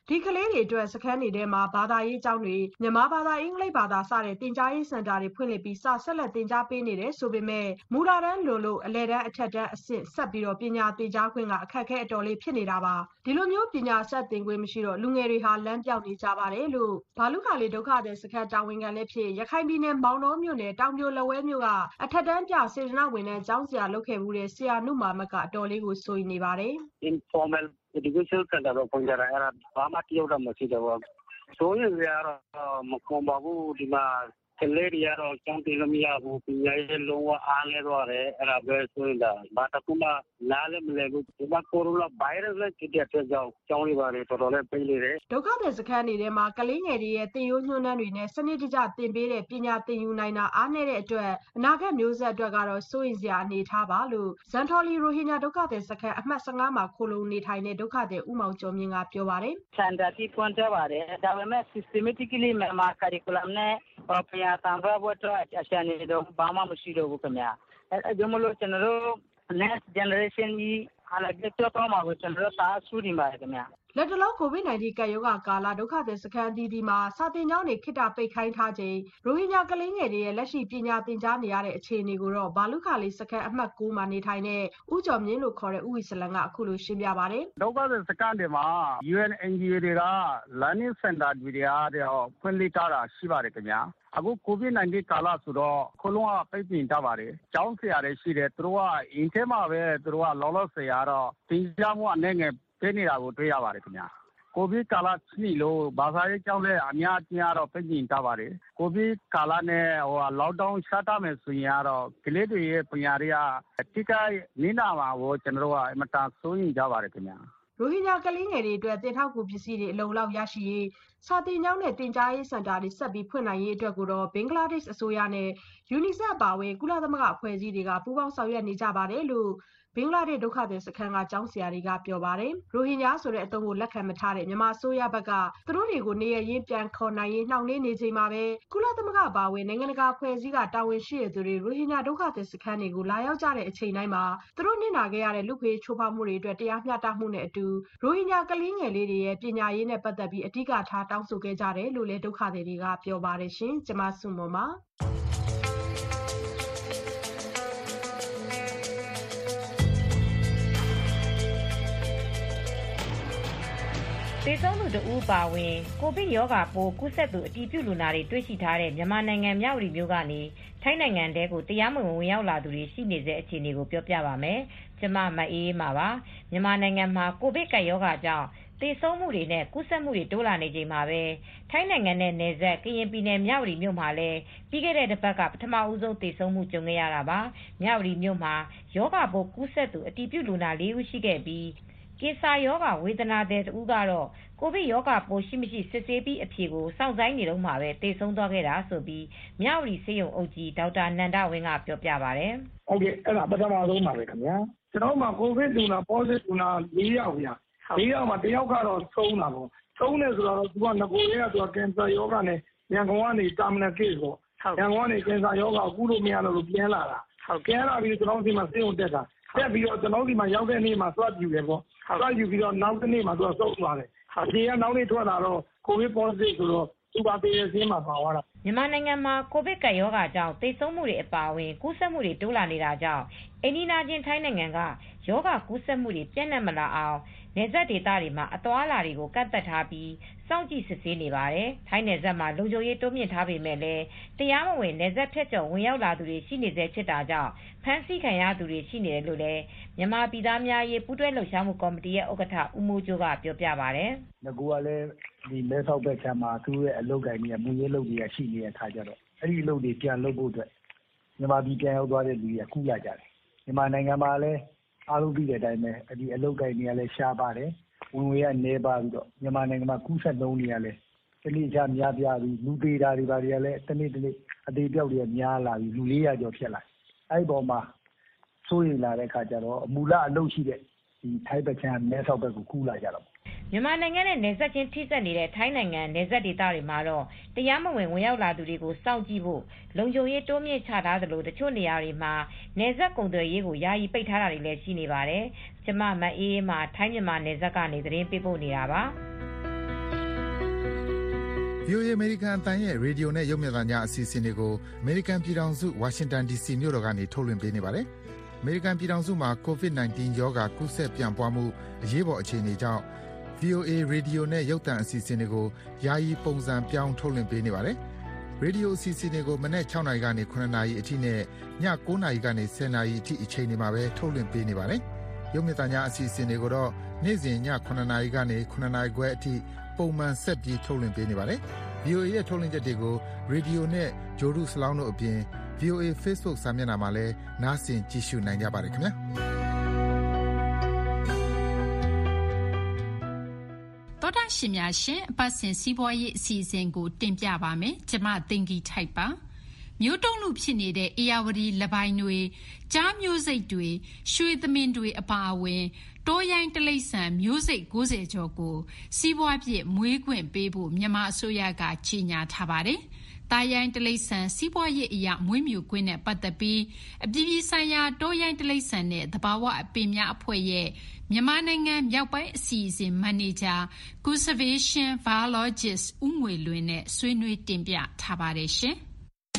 ဒီကလေးတွေအတွက်စခန်းတွေထဲမှာဘာသာရေးကျောင်းတွေမြန်မာဘာသာအင်္ဂလိပ်ဘာသာစတဲ့သင်ကြားရေးစင်တာတွေဖွင့်လှစ်ပြီးစဆက်လက်သင်ကြားပေးနေတယ်ဆိုပေမဲ့မူလာတန်းလိုလို့အလဲတန်းအထက်တန်းအဆင့်ဆက်ပြီးတော့ပညာသင်ကြားခွင့်ကအခက်အခဲအတော်လေးဖြစ်နေတာပါဒီလိုမျိုးပညာဆက်သင်ခွင့်မရှိတော့လူငယ်တွေဟာလမ်းပြောင်းနေကြပါတယ်လို့ဘာလူခါလေးဒုက္ခသည်စခန်းတာဝန်ခံလည်းဖြစ်ရခိုင်ပြည်နယ်မောင်တော်မြို့နယ်တောင်ပြိုလက်ဝဲမြို့ကအထက်တန်းပြစေတနာဝန်ထမ်းကျောင်းဆရာလုပ်ခဲ့မှုတဲ့ဆရာနုမာမတ်ကအတော်လေးကိုစိုးရိမ်နေပါတယ် informal education center တော့ဖွင့်ကြတာအဲ့ဒါဘာမှတယောက်တော့မရှိတော့ဘူးဆိုရင်ရတော့မကွန်ပါဘူးဒီမှာကလေးတွေကတော့ကျောင်းတင်လို့မရဘူးပညာရေးလုံးဝအားလဲတော့တယ်အဲ့ဒါပဲဆိုရင်ဒါဘာတခုမှနားလည်းမလည်ဘူးဒီမှာကိုရိုနာဗိုင်းရပ်စ်လည်းဖြစ်တဲ့ကြောင့်ကျောင်းတွေပါတယ်တော်တော်လေးပိတ်နေတယ်ဒုက္ခသည်စခန်းတွေထဲမှာကလေးငယ်တွေရဲ့သင်ရိုးညွှန်းတမ်းတွေနဲ့စနစ်တကျသင်ပေးတဲ့ပညာသင်ယူနိုင်တာအားနည်းတဲ့အတွက်အနာဂတ်မျိုးဆက်အတွက်ကတော့စိုးရိမ်စရာအနေထားပါလို့ဇန်ထော်လီရိုဟင်ဂျာဒုက္ခသည်စခန်းအမှတ်၁၅မှာခိုလုံနေထိုင်တဲ့ဒုက္ခသည်ဦးမောင်ကျော်မြင့်ကပြောပါတယ် Standard တီပွန်တပါတယ်ဒါပေမဲ့ systematically မြန်မာ curriculum နဲ့ပညာသင်ကြားဖို့အတွက်အရှာနေတော့ဘာမှမရှိတော့ဘူးခင်ဗျာအဲကြောင့်မလို့ကျွန်တော်တို့ next generation ကြီးအားလည်းကြောက်တော့မှာကိုကျွန်တော်တို့သာဆူနေပါတယ်ခင်ဗျာလက်တလုံး ကိုဗစ် ၁၉ ကပ်ရောဂါကာလဒုက္ခသည်စခန်းအသီးသီးမှာစာသင်ကျောင်းတွေခေတ္တပိတ်ခိုင်းထားချိန်ရိုဟင်ဂျာကလေးငယ်တွေရဲ့လက်ရှိပညာသင်ကြားနေရတဲ့အခြေအနေကိုတော့ဘာလူခါလေးစခန်းအမှတ်၉မှာနေထိုင်တဲ့ဦးကျော်မြင့်လို့ခေါ်တဲ့ဦးဝီစလန်ကအခုလိုရှင်းပြပါတယ်ဒုက္ခသည်စခန်းတွေမှာ U N N G O တွေက learning center တွေကတော့ဖွင့်လှစ်ထားတာရှိပါတယ်ခင်ဗျာအခု ကိုဗစ် ၁၉ ကာလဆိုတော့ခလုံးကပိတ်ပင်ထားပါတယ်ကျောင်းဆရာတွေရှိတယ်သူတို့ကအင်ထဲမှာပဲသူတို့ကလောလောဆယ်ရတော့သင်ကြားမှုအနေငယ်ပေးနေတာကိုတွေ့ရပါတယ်ခင်ဗျာကိုဗစ်ကာလရှိလို့ဘာသာရေးကျောင်းလည်းအများကြီးတော့ပိတ်ပင်ထားပါတယ်ကိုဗစ်ကာလနဲ့ဟို lockdown ချထားမယ်ဆိုရင်တော့ကလေးတွေရဲ့ပညာတွေကတိကျနေတာပါကိုကျွန်တော်တို့ကအမတန်စိုးရိမ်ကြပါတယ်ခင်ဗျာရိုဟင်ဂျာကလေးငယ်တွေအတွက်တင်ထောက်ကူပစ္စည်းတွေအလုံလောက်ရရှိရေးစာတင်ကျောင်းနဲ့တင်ကြားရေးစင်တာတွေဆက်ပြီးဖွင့်နိုင်ရေးအတွက်ကိုတော့ဘင်္ဂလားဒေ့ရှ်အစိုးရနဲ့ UNICEF ပါဝင်ကုလသမဂ္ဂအဖွဲ့အစည်းတွေကပူးပေါင်းဆောင်ရွက်နေကြပါတယ်လို့ဘင်္ဂလားဒေ့ရှ်ဒုက္ခသည်စခန်းကကျောင်းဆရာတွေကပြောပါတယ်ရိုဟင်ဂျာဆိုတဲ့အသုံးကိုလက်ခံမထားတဲ့မြန်မာအစိုးရဘက်ကသူတို့တွေကိုနေရရင်ပြန်ခေါ်နိုင်ရေးနှောင့်နှေးနေချိန်မှာပဲကုလသမဂ္ဂပါဝင်နိုင်ငံတကာအဖွဲ့အစည်းကတာဝန်ရှိတဲ့သူတွေရိုဟင်ဂျာဒုက္ခသည်စခန်းတွေကိုလာရောက်ကြတဲ့အချိန်တိုင်းမှာသူတို့နစ်နာခဲ့ရတဲ့လူ့ဖေးချိုးဖောက်မှုတွေအတွက်တရားမျှတမှုနဲ့အတူရိုဟင်ဂျာကလေးငယ်လေးတွေရဲ့ပညာရေးနဲ့ပတ်သက်ပြီးအဓိကထားတောင်းဆိုခဲ့ကြတယ်လို့လည်းဒုက္ခသည်တွေကပြောပါတယ်ရှင်ကျမဆုမွန်ပါသေဆုံးသူတဦးပါဝင်ကိုဗစ်ရောဂါပိုးကူးစက်သူအတည်ပြုလူနာတွေတွေ့ရှိထားတဲ့မြန်မာနိုင်ငံမြောက်ရီမြို့ကနေထိုင်းနိုင်ငံတဲကိုတရားမဝင်ဝင်ရောက်လာသူတွေရှိနေတဲ့အခြေအနေကိုပြောပြပါမယ်။ကျမမအေးအေးမှာပါ။မြန်မာနိုင်ငံမှာကိုဗစ်ကပ်ရောဂါကြောင့်သေဆုံးမှုတွေနဲ့ကူးစက်မှုတွေတိုးလာနေချိန်မှာပဲထိုင်းနိုင်ငံနဲ့နယ်စပ်ကရင်ပြည်နယ်မြောက်ရီမြို့မှာလည်းပြီးခဲ့တဲ့တစ်ပတ်ကပထမဦးဆုံးသေဆုံးမှုကြုံခဲ့ရတာပါ။မြောက်ရီမြို့မှာရောဂါပိုးကူးစက်သူအတည်ပြုလူနာ၄ဦးရှိခဲ့ပြီးကေဆာယောဂဝေဒနာတဲ့တူကတော့ကိုဗစ်ရောဂါပိုးရှိမရှိစစ်ဆေးပြီးအဖြေကိုစောင့်ဆိုင်းနေတော့မှပဲသေဆုံးသွားခဲ့တာဆိုပြီးမြောက်ရီစေယုံအုပ်ကြီးဒေါက်တာနန္ဒဝင်းကပြောပြပါတယ်။ဟုတ်ကဲ့အဲ့ဒါပထမဆုံးပါပဲခင်ဗျာ။ကျွန်တော်မှာကိုဗစ်လူနာ positive လူနာ၄ယောက်ဗျာ။၄ယောက်မှာတစ်ယောက်ကတော့ဆုံးတာပေါ့။ဆုံးတယ်ဆိုတော့သူကငကိုလေးကသူကကင်ဆာယောဂနဲ့ရန်ကုန်ကနေ terminal case ပေါ့။ရန်ကုန်ကနေကင်ဆာယောဂကိုကုလို့မရတော့လို့ပြန်လာတာ။ဟုတ်ကဲ့အဲ့ဒါပြီးကျွန်တော်ဒီမှာစေယုံတက်တာ။တက်ပြီးတော့ကျွန်တော်ဒီမှာရောက်တဲ့နေ့မှာသွားပြူတယ်ပေါ့။သွားယူပြီးတော့နောက်တစ်နေ့မှာသူကဆုံးသွားတယ်။အဖြေကနောက်နေ့ထွက်လာတော့ကိုဗစ် positive ဆိုတော့သူပါပေးတဲ့ဆင်းမှာပါသွားတာမြန်မာနိုင်ငံမှာကိုဗစ်ကပ်ရောဂါကြောင့်သေဆုံးမှုတွေအပါအဝင်ကူးစက်မှုတွေတိုးလာနေတာကြောင့်အိန္ဒိယချင်းထိုင်းနိုင်ငံကရောဂါကူးစက်မှုတွေပြန့်နှံ့မလာအောင်နယ်စပ်ဒေသတွေမှာအသွားအလာတွေကိုကန့်သတ်ထားပြီးစောင့်ကြည့်စစ်ဆေးနေပါတယ်။ထိုင်းနယ်စပ်မှာလုံခြုံရေးတိုးမြင့်ထားပေမဲ့လည်းတရားမဝင်နယ်စပ်ဖြတ်ကျော်ဝင်ရောက်လာသူတွေရှိနေသေးဖြစ်တာကြောင့်ဖမ်းဆီးခံရသူတွေရှိနေတယ်လို့လည်းမြန်မာပြည်သားများရေးပူးတွဲလှုပ်ရှားမှုကော်မတီရဲ့ဥက္ကဋ္ဌဦးမိုးကျိုးကပြောပြပါတယ်။ငကူကလည်းဒီမဲဆောက်ဘက်ခြမ်းမှာသူ့ရဲ့အလုပ်ကိုင်ကြီးကမူရေးလုပ်တွေကရှိနေတဲ့အခါကျတော့အဲ့ဒီအလုပ်တွေပြန်လုပ်ဖို့အတွက်မြန်မာပြည်ပြန်ရောက်သွားတဲ့လူတွေကကူလာကြတယ်။မြန်မာနိုင်ငံမှာလည်းအားလုံးပြီးတဲ့အတိုင်းပဲဒီအလုပ်ကိုင်တွေကလည်းရှားပါတယ်ဝင်ဝေကနေပါပြီးတော့မြန်မာနိုင်ငံမှာကူးစက်နှုန်းတွေကလည်းတနေ့ချများပြားပြီးလူသေးတာတွေပါတွေကလည်းတနေ့တနေ့အသေးပြောက်တွေများလာပြီးလူ၄ရာကျော်ဖြစ်လာအဲ့ဒီပေါ်မှာစိုးရိမ်လာတဲ့အခါကျတော့အမူလအလုပ်ရှိတဲ့ဒီထိုင်းပချမ်းမဲဆောက်ဘက်ကိုကူးလာကြတော့မြန်မာနိုင်ငံနဲ့နယ်စပ်ချင်းထိစပ်နေတဲ့ထိုင်းနိုင်ငံနယ်စပ်ဒေသတွေမှာတော့တရားမဝင်ဝင်ရောက်လာသူတွေကိုစောင့်ကြည့်ဖို့လုံခြုံရေးတိုးမြင့်ချထားသလိုတချို့နေရာတွေမှာနယ်စပ်ကုန်သွယ်ရေးကိုယာယီပိတ်ထားတာတွေလည်းရှိနေပါတယ်။ကျမမအေးအေးမှာထိုင်းမြန်မာနယ်စပ်ကနေသတင်းပေးပို့နေတာပါ။ဗီအိုအေ အမေရိကန်အသံရဲ့ရေဒီယိုနဲ့ရုပ်မြင်သံကြားအစီအစဉ်တွေကိုအမေရိကန်ပြည်ထောင်စုဝါရှင်တန် ဒီ စီ မြို့တော်ကနေထုတ်လွှင့်ပေးနေပါတယ်။အမေရိကန်ပြည်ထောင်စုမှာ ကိုဗစ် ၁၉ ရောဂါကူးစက်ပြန့်ပွားမှုအရေးပေါ်အခြေအနေကြောင့် ဗီအိုအေ ရေဒီယိုနဲ့ရုပ်သံအစီအစဉ်တွေကိုယာယီပုံစံပြောင်းထုတ်လွှင့်ပေးနေပါတယ်။ရေဒီယိုအစီအစဉ်တွေကိုမနက် ၆ နာရီကနေ ၇ နာရီအထိနဲ့ည ၉ နာရီကနေ ၁၀ နာရီအထိအချိန်တွေမှာပဲထုတ်လွှင့်ပေးနေပါတယ်။ရုပ်မြင်သံကြားအစီအစဉ်တွေကိုတော့နေ့စဉ်ည ၇ နာရီကနေ ၇ နာရီခွဲအထိပုံမှန်ဆက်ပြီးထုတ်လွှင့်ပေးနေပါတယ်။ ဗီအိုအေရဲ့ထုတ်လွှင့်ချက်တွေကိုရေဒီယိုနဲ့ဂျိုဒုစလောင်းတို့အပြင် ဗီအိုအေ Facebook စာမျက်နှာမှာလည်းနားဆင်ကြည့်ရှုနိုင်ကြပါတယ်ခင်ဗျာတော်တာရှင်များရှင်အပတ်စဉ်စီးပွားရေးအစီအစဉ်ကိုတင်ပြပါမယ်ကျမတင်ကြီးထိုက်ပါမျိုးတုံးလူဖြစ်နေတဲ့အေယာဝတီလပိုင်းတွေကြားမျိုးစိတ်တွေရွှေသမင်တွေအပါအဝင်တိုးရိုင်းတလိမ့်ဆန်မျိုးစိတ်၉၀ကျော်ကိုစီးပွားဖြစ်မွေးခွင့်ပေးဖို့မြန်မာအစိုးရကကြေညာထားပါတယ်။တာရိုင်းတလိမ့်ဆန်စီးပွားရေးအရာမွေးမြူခွင့်နဲ့ပတ်သက်ပြီးအပြည်ပြည်ဆိုင်ရာတိုးရိုင်းတလိမ့်ဆန်နဲ့သဘာဝအပင်များအဖွဲ့ရဲ့မြန်မာနိုင်ငံမြောက်ပိုင်းအစီအစဉ်မန်နေဂျာ Conservation Biologist ဦးငွေလွင်နဲ့ဆွေးနွေးတင်ပြထားပါတယ်ရှင်။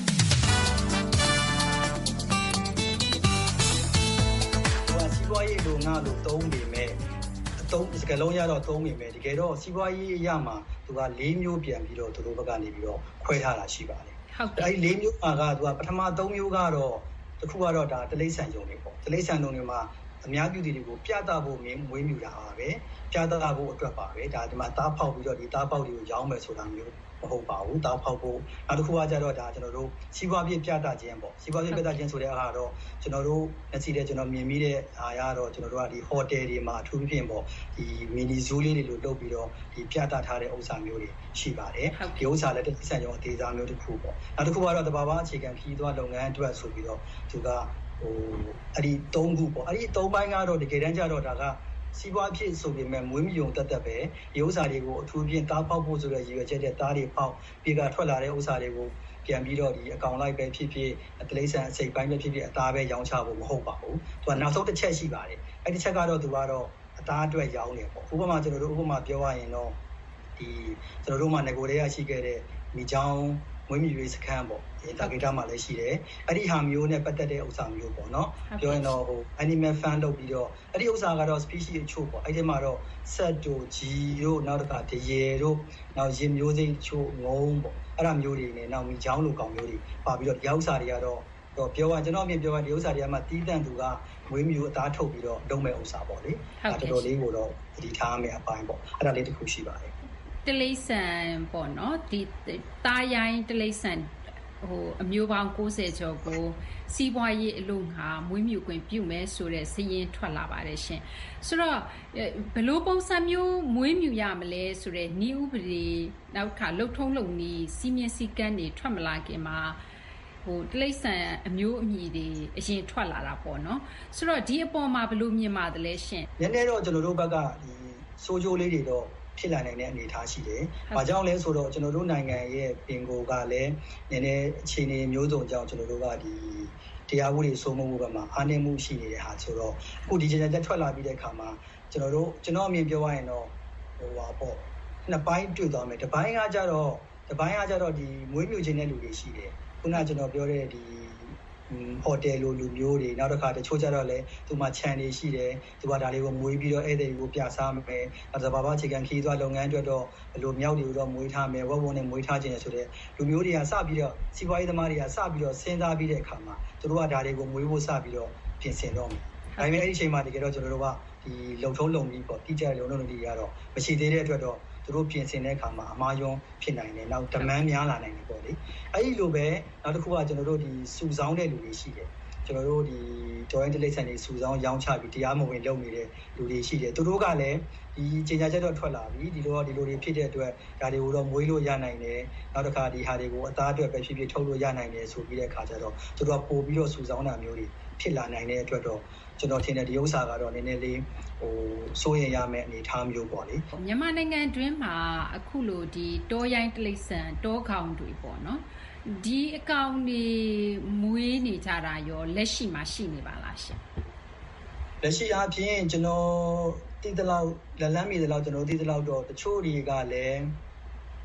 စီးပွားရေးလိုငါလို့သုံးနေမဲ့အသုံးစကလုံးရတော့သုံးနေမဲ့တကယ်တော့စီးပွားရေးအရာမှာသူက၄မျိုးပြန်ပြီးတော့သူတို့ဘက်ကနေပြီးတော့ခွဲထားတာရှိပါတယ်ဟုတ်တယ်အဲဒီ၄မျိုးမှာကသူကပထမ၃မျိုးကတော့တစ်ခုကတော့ဒါတလိမ့်ဆန်ယုံတွေပေါ့တလိမ့်ဆန်ယုံတွေမှာအများပြည်သူတွေကိုပြသဖို့မင်းမွေးမြူတာပါပဲပြသဖို့အတွက်ပါပဲဒါဒီမှာတားဖောက်ပြီးတော့ဒီတားဖောက်တွေကိုရောင်းမယ်ဆိုတာမျိုးမဟုတ်ပါဘူးတားဖောက်ဖို့နောက်တစ်ခုကကြတော့ဒါကျွန်တော်တို့စီးပွားရေးပြသခြင်းပေါ့စီးပွားရေးပြသခြင်းဆိုတဲ့အားတော့ကျွန်တော်တို့လက်ရှိတဲ့ကျွန်တော်မြင်မိတဲ့အားရတော့ကျွန်တော်တို့ကဒီဟိုတယ်တွေမှာအထူးဖြင့်ပေါ့ဒီမီနီဇူးလေးတွေလို့လုပ်ပြီးတော့ဒီပြသထားတဲ့ဥစ္စာမျိုးတွေရှိပါတယ်ဒီဥစ္စာလည်းတစ်ဆန်ရောအသေးစားမျိုးတစ်ခုပေါ့နောက်တစ်ခုကတော့တဘာဝအခြေခံခီးသွားလုပ်ငန်းအတွက်ဆိုပြီးတော့သူကဟိုအဲ့ဒီ၃ခုပေါ့အဲ့ဒီ၃ပိုင်းကတော့တကယ်တမ်းကျတော့ဒါကစီးပွားဖြစ်ဆိုပေမဲ့မွေးမြူုံတက်တက်ပဲဒီဥစ္စာတွေကိုအထူးဖြင့်တားပေါက်ဖို့ဆိုတဲ့ရည်ရွယ်ချက်တဲ့တားတွေပေါက်ပြေကထွက်လာတဲ့ဥစ္စာတွေကိုပြန်ပြီးတော့ဒီအကောင်လိုက်ပဲဖြစ်ဖြစ်တလိမ့်ဆန်အစိပ်ပိုင်းပဲဖြစ်ဖြစ်အသားပဲရောင်းချဖို့မဟုတ်ပါဘူးသူကနောက်ဆုံးတစ်ချက်ရှိပါတယ်အဲ့ဒီချက်ကတော့သူကတော့အသားအတွက်ရောင်းတယ်ပေါ့ဥပမာကျွန်တော်တို့ဥပမာပြောရရင်တော့ဒီကျွန်တော်တို့မှာငကိုတွေကရှိခဲ့တဲ့မိချောင်းမွေးမြူရေးစခန်းပေါ့ဒီတာဂီတာမှာလည်းရှိတယ်အဲ့ဒီဟာမျိုးနဲ့ပတ်သက်တဲ့ဥစ္စာမျိုးပေါ့နော်ပြောရင်တော့ဟို animal fan လုပ်ပြီးတော့အဲ့ဒီဥစ္စာကတော့ species အချို့ပေါ့အဲ့ဒီမှာတော့ set တို့ G တို့နောက်တစ်ခါတရေတို့နောက်ရင်မျိုးစိတ်ချို့ငုံပေါ့အဲ့ဒါမျိုးတွေနဲ့နောက်မိချောင်းလိုကောင်မျိုးတွေပါပြီးတော့ဒီဥစ္စာတွေကတော့တော့ပြောရကျွန်တော်အမြင်ပြောရဒီဥစ္စာတွေကမှတီးတန့်သူကမွေးမြူအသားထုတ်ပြီးတော့လုပ်မဲ့ဥစ္စာပေါ့လေအဲ့တော်တော်လေးကိုတော့သတိထားမယ်အပိုင်းပေါ့အဲ့ဒါလေးတစ်ခုရှိပါတယ်တလိမ့်ဆန်ပေါ့နော်ဒီတာရိုင်းတလိမ့်ဆန်ဟိုအမျိုးပေါင်း၉၀ကျော်ကိုစီးပွားရေးအလို့ငါမွေးမြူခွင့်ပြုမယ်ဆိုတဲ့စီးရင်ထွက်လာပါတယ်ရှင်ဆိုတော့ဘယ်လိုပုံစံမျိုးမွေးမြူရမလဲဆိုတဲ့ဤဥပဒေနောက်ခါလှုပ်ထုံးလုံနည်းစီမင်းစည်းကမ်းတွေထွက်မလာခင်မှာဟိုတလိမ့်ဆန်အမျိုးအမည်တွေအရင်ထွက်လာတာပေါ့နော်ဆိုတော့ဒီအပေါ်မှာဘယ်လိုမြင်ပါတယ်လဲရှင်နည်းနည်းတော့ကျွန်တော်တို့ဘက်ကဒီစိုးကြိုးလေးတွေတော့ဖြစ်လာနိုင်တဲ့အနေအထားရှိတယ်။ဘာကြောင့်လဲဆိုတော့ကျွန်တော်တို့နိုင်ငံရဲ့ပင်ကိုကလည်းနည်းနည်းအခြေအနေမျိုးစုံကြောင့်ကျွန်တော်တို့ကဒီတရားဥပဒေစိုးမိုးမှုဘက်မှာအားနည်းမှုရှိနေတဲ့ဟာဆိုတော့အခုဒီကြေညာချက်ထွက်လာပြီးတဲ့အခါမှာကျွန်တော်တို့ကျွန်တော်အမြင်ပြောရရင်တော့ဟိုပါပေါ့နှစ်ပိုင်းတွေ့သွားမယ်။တစ်ပိုင်းကကြတော့တစ်ပိုင်းကကြတော့ဒီမွေးမြူခြင်းတဲ့လူတွေရှိတယ်။ခုနကကျွန်တော်ပြောတဲ့ဒီဟိုတယ်လိုလူမျိုးတွေနောက်တစ်ခါတချို့ကြတော့လဲသူမှခြံတွေရှိတယ်သူကဒါလေးကိုမွေးပြီးတော့ဧည့်သည်ကိုပြစားမယ်အဲဒါဘာဘာအခြေခံခီးသွားလုပ်ငန်းအတွက်တော့ဘယ်လိုမြောက်တွေကိုတော့မွေးထားမယ်ဝက်ဝုံနဲ့မွေးထားခြင်းဆိုတဲ့လူမျိုးတွေကစပြီးတော့စီးပွားရေးသမားတွေကစပြီးတော့စဉ်းစားပြီးတဲ့အခါမှာသူတို့ကဒါတွေကိုမွေးဖို့စပြီးတော့ပြင်ဆင်တော့မယ်ဒါပေမဲ့အဲ့ဒီအချိန်မှာတကယ်တော့ကျွန်တော်တို့ကဒီလုံထုံးလုံပြီးပေါ့တိကျလုံလုံတွေကတော့မရှိသေးတဲ့အတွက်တော့သူတို့ပြင်ဆင်တဲ့အခါမှာအမှားယွင်းဖြစ်နိုင်တယ်နောက် demand များလာနိုင်တယ်ပေါ့လေအဲ့ဒီလိုပဲနောက်တစ်ခုကကျွန်တော်တို့ဒီစုဆောင်းတဲ့လူတွေရှိတယ်ကျွန်တော်တို့ဒီ joint relation တွေစုဆောင်းရောင်းချပြီးတရားမဝင်လုပ်နေတဲ့လူတွေရှိတယ်သူတို့ကလည်းဒီကြေညာချက်တော့ထွက်လာပြီဒီလိုတော့ဒီလိုတွေဖြစ်တဲ့အတွက်ဒါတွေကိုတော့မွေးလို့ရနိုင်တယ်နောက်တစ်ခါဒီဟာတွေကိုအသားအတွက်ပဲဖြစ်ဖြစ်ထုတ်လို့ရနိုင်တယ်ဆိုပြီးတဲ့အခါကျတော့သူတို့ကပို့ပြီးတော့စုဆောင်းတာမျိုးတွေဖြစ်လာနိုင်တဲ့အတွက်တော့ကျွန်တော်ထင်တယ်ဒီဥစ္စာကတော့နည်းနည်းလေးဟိုစိုးရင်ရမယ့်အနေအထားမျိုးပေါ့လေမြန်မာနိုင်ငံတွင်းမှာအခုလိုဒီတောရိုင်းတလိမ့်ဆန်တောကောင်တွေပေါ့နော်ဒီအကောင်တွေမွေးနေကြတာရောလက်ရှိမှာရှိနေပါလားရှင်လက်ရှိအပြင်ကျွန်တော်တည်တလောက်လက်လန်းမီတလောက်ကျွန်တော်တည်တလောက်တော့တချို့တွေကလည်း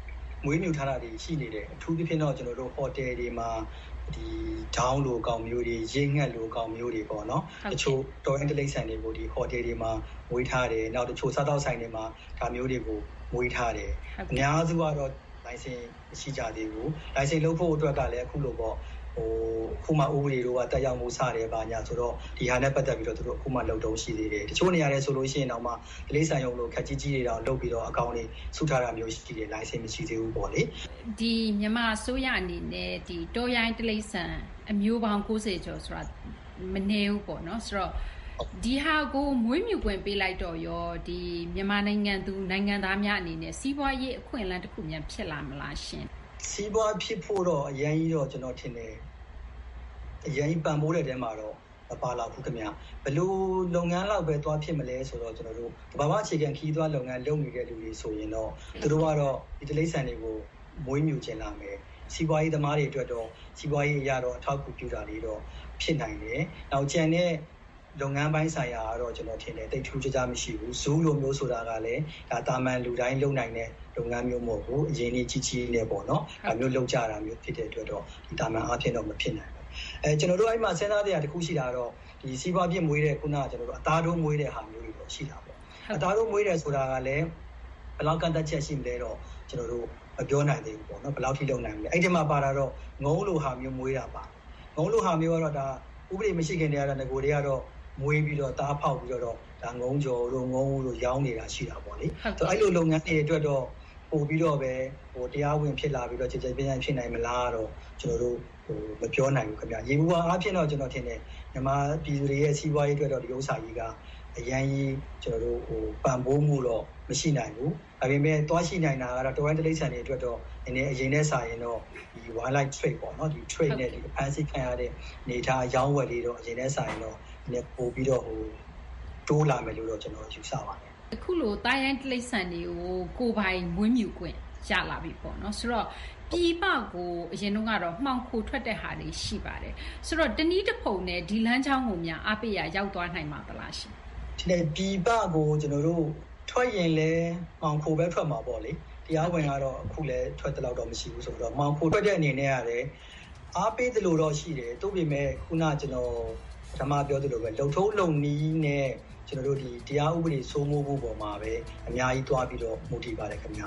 မွေးမြူထားတာတွေရှိနေတယ်အထူးသဖြင့်တော့ကျွန်တော်တို့ဟိုတယ်တွေမှာဒီဒေါင်းလိုကောင်မျိုးတွေရင်းငှက်လိုကောင်မျိုးတွေပေါ့နော်တချို့တော်ရင်တလိမ့်ဆိုင်တွေကိုဒီဟိုတယ်တွေမှာမွေးထားတယ်နောက်တချို့စားတောက်ဆိုင်တွေမှာဒါမျိုးတွေကိုမွေးထားတယ်အများစုကတော့လိုင်စင်မရှိကြသေးဘူးလိုင်စင်လုပ်ဖို့အတွက်ကလည်းအခုလိုပေါ့ဟိုခုမှဥပဒေတို့ကတက်ရောက်မှုစတယ်ပါညာဆိုတော့ဒီဟာနဲ့ပတ်သက်ပြီးတော့သူတို့အခုမှလုံတုံးရှိသေးတယ်တချို့နေရာတွေဆိုလို့ရှိရင်တော့မှဒလိဆိုင်ရုံလို့ခက်ကြီးကြီးတွေတော့လုပ်ပြီးတော့အကောင့်တွေစုထားတာမျိုးရှိတယ်လိုင်စင်မရှိသေးဘူးပေါ့လေဒီမြန်မာအစိုးရအနေနဲ့ဒီတော်ရိုင်းဒလိဆန်အမျိုးပေါင်း၉၀ကျော်ဆိုတာမနေဘူးပေါ့နော်ဆိုတော့ဒီဟာကိုမွေးမြူပွင့်ပေးလိုက်တော့ရောဒီမြန်မာနိုင်ငံသူနိုင်ငံသားများအနေနဲ့စီးပွားရေးအခွင့်အလမ်းတစ်ခုမြန်ဖြစ်လာမလားရှင်စီးပွားဖြစ်ဖို့တော့အရင်ကြီးတော့ကျွန်တော်ထင်တယ်အရင်ပံ့ပိုးတဲ့တဲမှာတော့မပါလာဘူးခင်ဗျဘလို့လုပ်ငန်းလောက်ပဲသွားဖြစ်မလဲဆိုတော့ကျွန်တော်တို့တဘာဝအခြေခံခီးသွားလုပ်ငန်းလုပ်နေတဲ့လူတွေဆိုရင်တော့သူတို့ကတော့ဒီတိလိဆန်တွေကိုမွေးမြူခြင်းလာမယ်စီးပွားရေးသမားတွေအတွက်တော့စီးပွားရေးအရာတော့အထောက်အကူပြုတာလေးတော့ဖြစ်နိုင်တယ်နောက်ကျန်တဲ့လုပ်ငန်းပိုင်းဆိုင်ရာကတော့ကျွန်တော်ထင်တယ်တိတ်ထူးခြားခြားမရှိဘူးဇူးလိုမျိုးဆိုတာကလည်းဒါတာမန်လူတိုင်းလုပ်နိုင်တဲ့လုပ်ငန်းမျိုးမဟုတ်ဘူးအရင်ကြီးကြီးကြီးနဲ့ပေါ့နော်ဒါမျိုးလုပ်ကြတာမျိုးဖြစ်တဲ့အတွက်တော့ဒီတာမန်အားဖြင့်တော့မဖြစ်နိုင်ဘူးအဲကျွန်တော်တို့အဲ့မှာစဉ်းစားတဲ့အရာတစ်ခုရှိတာတော့ဒီစီးပွားပြည့်မွေးတဲ့ခုနကကျွန်တော်တို့အသားတို့မွေးတဲ့ဟာမျိုးတွေတော့ရှိတာပေါ့အသားတို့မွေးတယ်ဆိုတာကလည်းဘယ်လောက်ကန့်သက်ချက်ရှိမလဲတော့ကျွန်တော်တို့မပြောနိုင်သေးဘူးပေါ့နော်ဘယ်လောက်ထိလုပ်နိုင်မလဲအဲ့ဒီမှာပါတာတော့ငုံလိုဟာမျိုးမွေးတာပါငုံလိုဟာမျိုးကတော့ဒါဥပဒေမရှိခင်တည်းကတော့ငကိုတွေကတော့မွေးပြီးတော့တားဖောက်ပြီးတော့ဒါငုံကြော်တို့ငုံတို့ရောင်းနေတာရှိတာပေါ့လေဆိုအဲ့လိုလုပ်ငန်းတွေအတွက်တော့ပို့ပြီးတော့ပဲဟိုတရားဝင်ဖြစ်လာပြီးတော့ခြေခြေပြင်းပြင်းဖြစ်နိုင်မလားတော့ကျွန်တော်တို့ဟိုမပြောနိုင်ဘူးခင်ဗျရေဘူးဝါအားဖြင့်တော့ကျွန်တော်ထင်တယ်မြန်မာပြည်သူတွေရဲ့စီးပွားရေးအတွက်တော့ဒီဥစ္စာကြီးကအရန်ကြီးကျွန်တော်တို့ဟိုပံ့ပိုးမှုတော့မရှိနိုင်ဘူးဒါပေမဲ့တွားရှိနိုင်တာကတော့တော်ဝင်တလိမ့်ဆန်တွေအတွက်တော့နည်းနည်းအရင်နဲ့စာရင်တော့ဒီ wildlife trade ပေါ့နော်ဒီ trade နဲ့ဒီအဖမ်းဆီးခံရတဲ့နေထားအရောင်းဝယ်လေးတော့အရင်နဲ့စာရင်တော့နည်းပို့ပြီးတော့ဟိုတိုးလာမယ်လို့တော့ကျွန်တော်ယူဆပါတယ်အခုလိုတာရိုင်းတလိမ့်ဆန်တွေကိုကိုယ်ပိုင်မွေးမြူခွင့်ရလာပြီပေါ့နော်ဆိုတော့ပြည်ပကိုအရင်တော့ကတော့မှောင်ခိုထွက်တဲ့ဟာတွေရှိပါတယ်ဆိုတော့တနည်းတစ်ဖုံနဲ့ဒီလမ်းကြောင်းကိုများအပိယရောက်သွားနိုင်မှာသလားရှင်ဒီနေ့ပြည်ပကိုကျွန်တော်တို့ထွက်ရင်လဲမှောင်ခိုပဲထွက်မှာပေါ့လေတရားဝင်ကတော့အခုလဲထွက်တဲ့လောက်တော့မရှိဘူးဆိုတော့မှောင်ခိုထွက်တဲ့အနေနဲ့ရတယ်အားပေးသလိုတော့ရှိတယ်သို့ပေမဲ့ခုနကျွန်တော်ဓမ္မပြောသလိုပဲလုံထုံးလုံနီးနဲ့ကျွန်တော်တို့ဒီတရားဥပဒေစိုးမိုးမှုပေါ်မှာပဲအများကြီးတွားပြီးတော့မူတည်ပါတယ်ခင်ဗျာ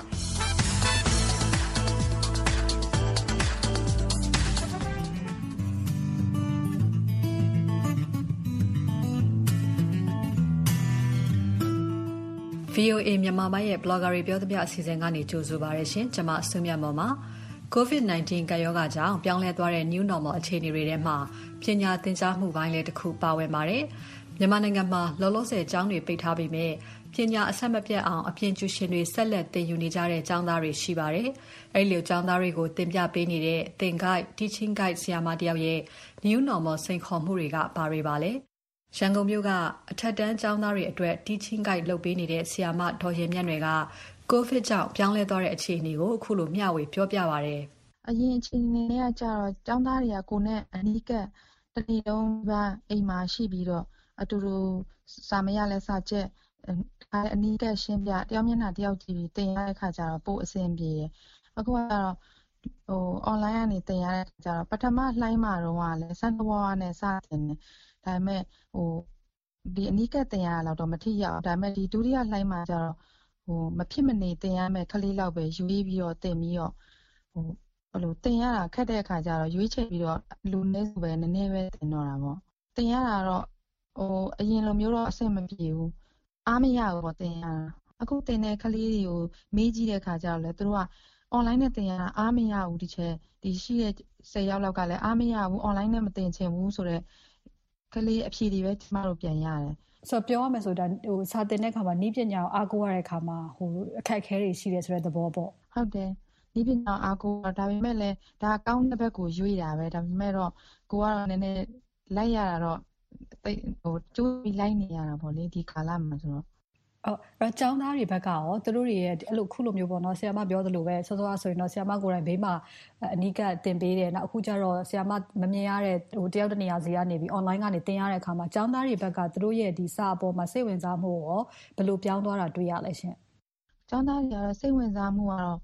ဗီအိုအေ မြန်မာပိုင်းရဲ့ blogger တွေပြောသမျှအစီအစဉ်ကနေကြိုဆိုပါရရှင်ကျွန်မအစုမြတ်မော်ပါ ကိုဗစ် ၁၉ ကပ်ရောဂါကြောင့်ပြောင်းလဲသွားတဲ့ New Normal အခြေအနေတွေထဲမှာပညာသင်ကြားမှုပိုင်းလည်းတစ်ခုပါဝင်ပါတယ်မြန်မာနိုင်ငံမှာလောလောဆယ်ကျောင်းတွေပိတ်ထားပေမဲ့ပညာအဆက်မပြတ်အောင်အပြင်ကျူရှင်တွေဆက်လက်သင်ယူနေကြတဲ့ကျောင်းသားတွေရှိပါတယ်အဲ့ဒီလိုကျောင်းသားတွေကိုသင်ပြပေးနေတဲ့သင် guide teaching guide ဆရာမတယောက်ရဲ့ New Normal စိန်ခေါ်မှုတွေကဘာတွေပါလဲရန်ကုန်မြို့ကအထက်တန်းကျောင်းသားတွေအတွက် teaching guide လုပ်ပေးနေတဲ့ဆရာမဒေါ်ရင်မြတ်တွေကကိုဗစ်ကြောင့်ပြောင်းလဲသွားတဲ့အခြေအနေကိုအခုလိုမျှဝေပြောပြပါရယ်အရင်အချိန်တွေကကြတော့ကျောင်းသားတွေကကိုနဲ့အနီးကပ်တနေ့လုံးပါအိမ်မှာရှိပြီးတော့အတူတူစာမရလဲစာချက်အနီးကပ်ရှင်းပြတယောက်မျက်နှာတယောက်ကြည့်ပြီးသင်ရတဲ့ခါကျတော့ပို့အဆင်ပြေတယ်အခုကတော့ဟို online ကနေသင်ရတဲ့ခါကျတော့ပထမလှိုင်းမှာတော့ကလည်းစံတဝါနဲ့စတင်တယ်ဒါပေမဲ့ဟိုဒီအနီးကပ်သင်ရတာတော့မထိရောက်ဒါပေမဲ့ဒီဒုတိယလှိုင်းမှာကျတော့ဟိုမဖြစ်မနေသင်ရမယ်ခလေးလောက်ပဲယူပြီးတော့သင်ပြီးတော့ဟိုဘယ်လိုသင်ရတာခက်တဲ့အခါကျတော့ရွေးချယ်ပြီးတော့လူနည်းစုပဲနည်းနည်းပဲသင်တော့တာပေါ့သင်ရတာတော့ဟိုအရင်လိုမျိုးတော့အဆင်မပြေဘူးအားမရဘူးပေါ့သင်ရတာအခုသင်တဲ့ကလေးတွေကိုမေးကြည့်တဲ့အခါကျတော့လေသူတို့က online နဲ့သင်ရတာအားမရဘူးဒီချက်ဒီရှိတဲ့ဆယ်ယောက်လောက်ကလည်းအားမရဘူး online နဲ့မသင်ချင်ဘူးဆိုတော့ကလေးအဖြေတွေပဲကျမတို့ပြန်ရတယ်ဆိုတော့ပြောရမယ်ဆိုတာဟိုစာသင်တဲ့ခါမှာနည်းပညာကိုအားကိုးရတဲ့ခါမှာဟိုအခက်အခဲတွေရှိတယ်ဆိုတဲ့သဘောပေါ့ဟုတ်တယ်နည်းပညာအားကိုးဒါပေမဲ့လည်းဒါကောင်းတဲ့ဘက်ကိုရွေးတာပဲဒါပေမဲ့တော့ကိုကတော့နည်းနည်းလိုက်ရတာတော့တိတ်ဟိုကျိုးပြီးလိုက်နေရတာပေါ့လေဒီကာလမှာဆိုတော့အော်အဲ့ကျောင်းသားတွေဘက်ကရောသူတို့တွေရဲ့အဲ့လိုခုလိုမျိုးပေါ့နော်ဆရာမပြောသလိုပဲစောစောဆိုရင်တော့ဆရာမကိုယ်တိုင်ဘေးမှာအနီးကပ်သင်ပေးတယ်နောက်အခုကျတော့ဆရာမမမြင်ရတဲ့ဟိုတယောက်တနေရာစီကနေပြီး online ကနေသင်ရတဲ့အခါမှာကျောင်းသားတွေဘက်ကသူတို့ရဲ့ဒီစာအပေါ်မှာစိတ်ဝင်စားမှုရောဘယ်လိုပြောင်းသွားတာတွေ့ရလဲရှင်ကျောင်းသားတွေကတော့စိတ်ဝင်စားမှုကတော့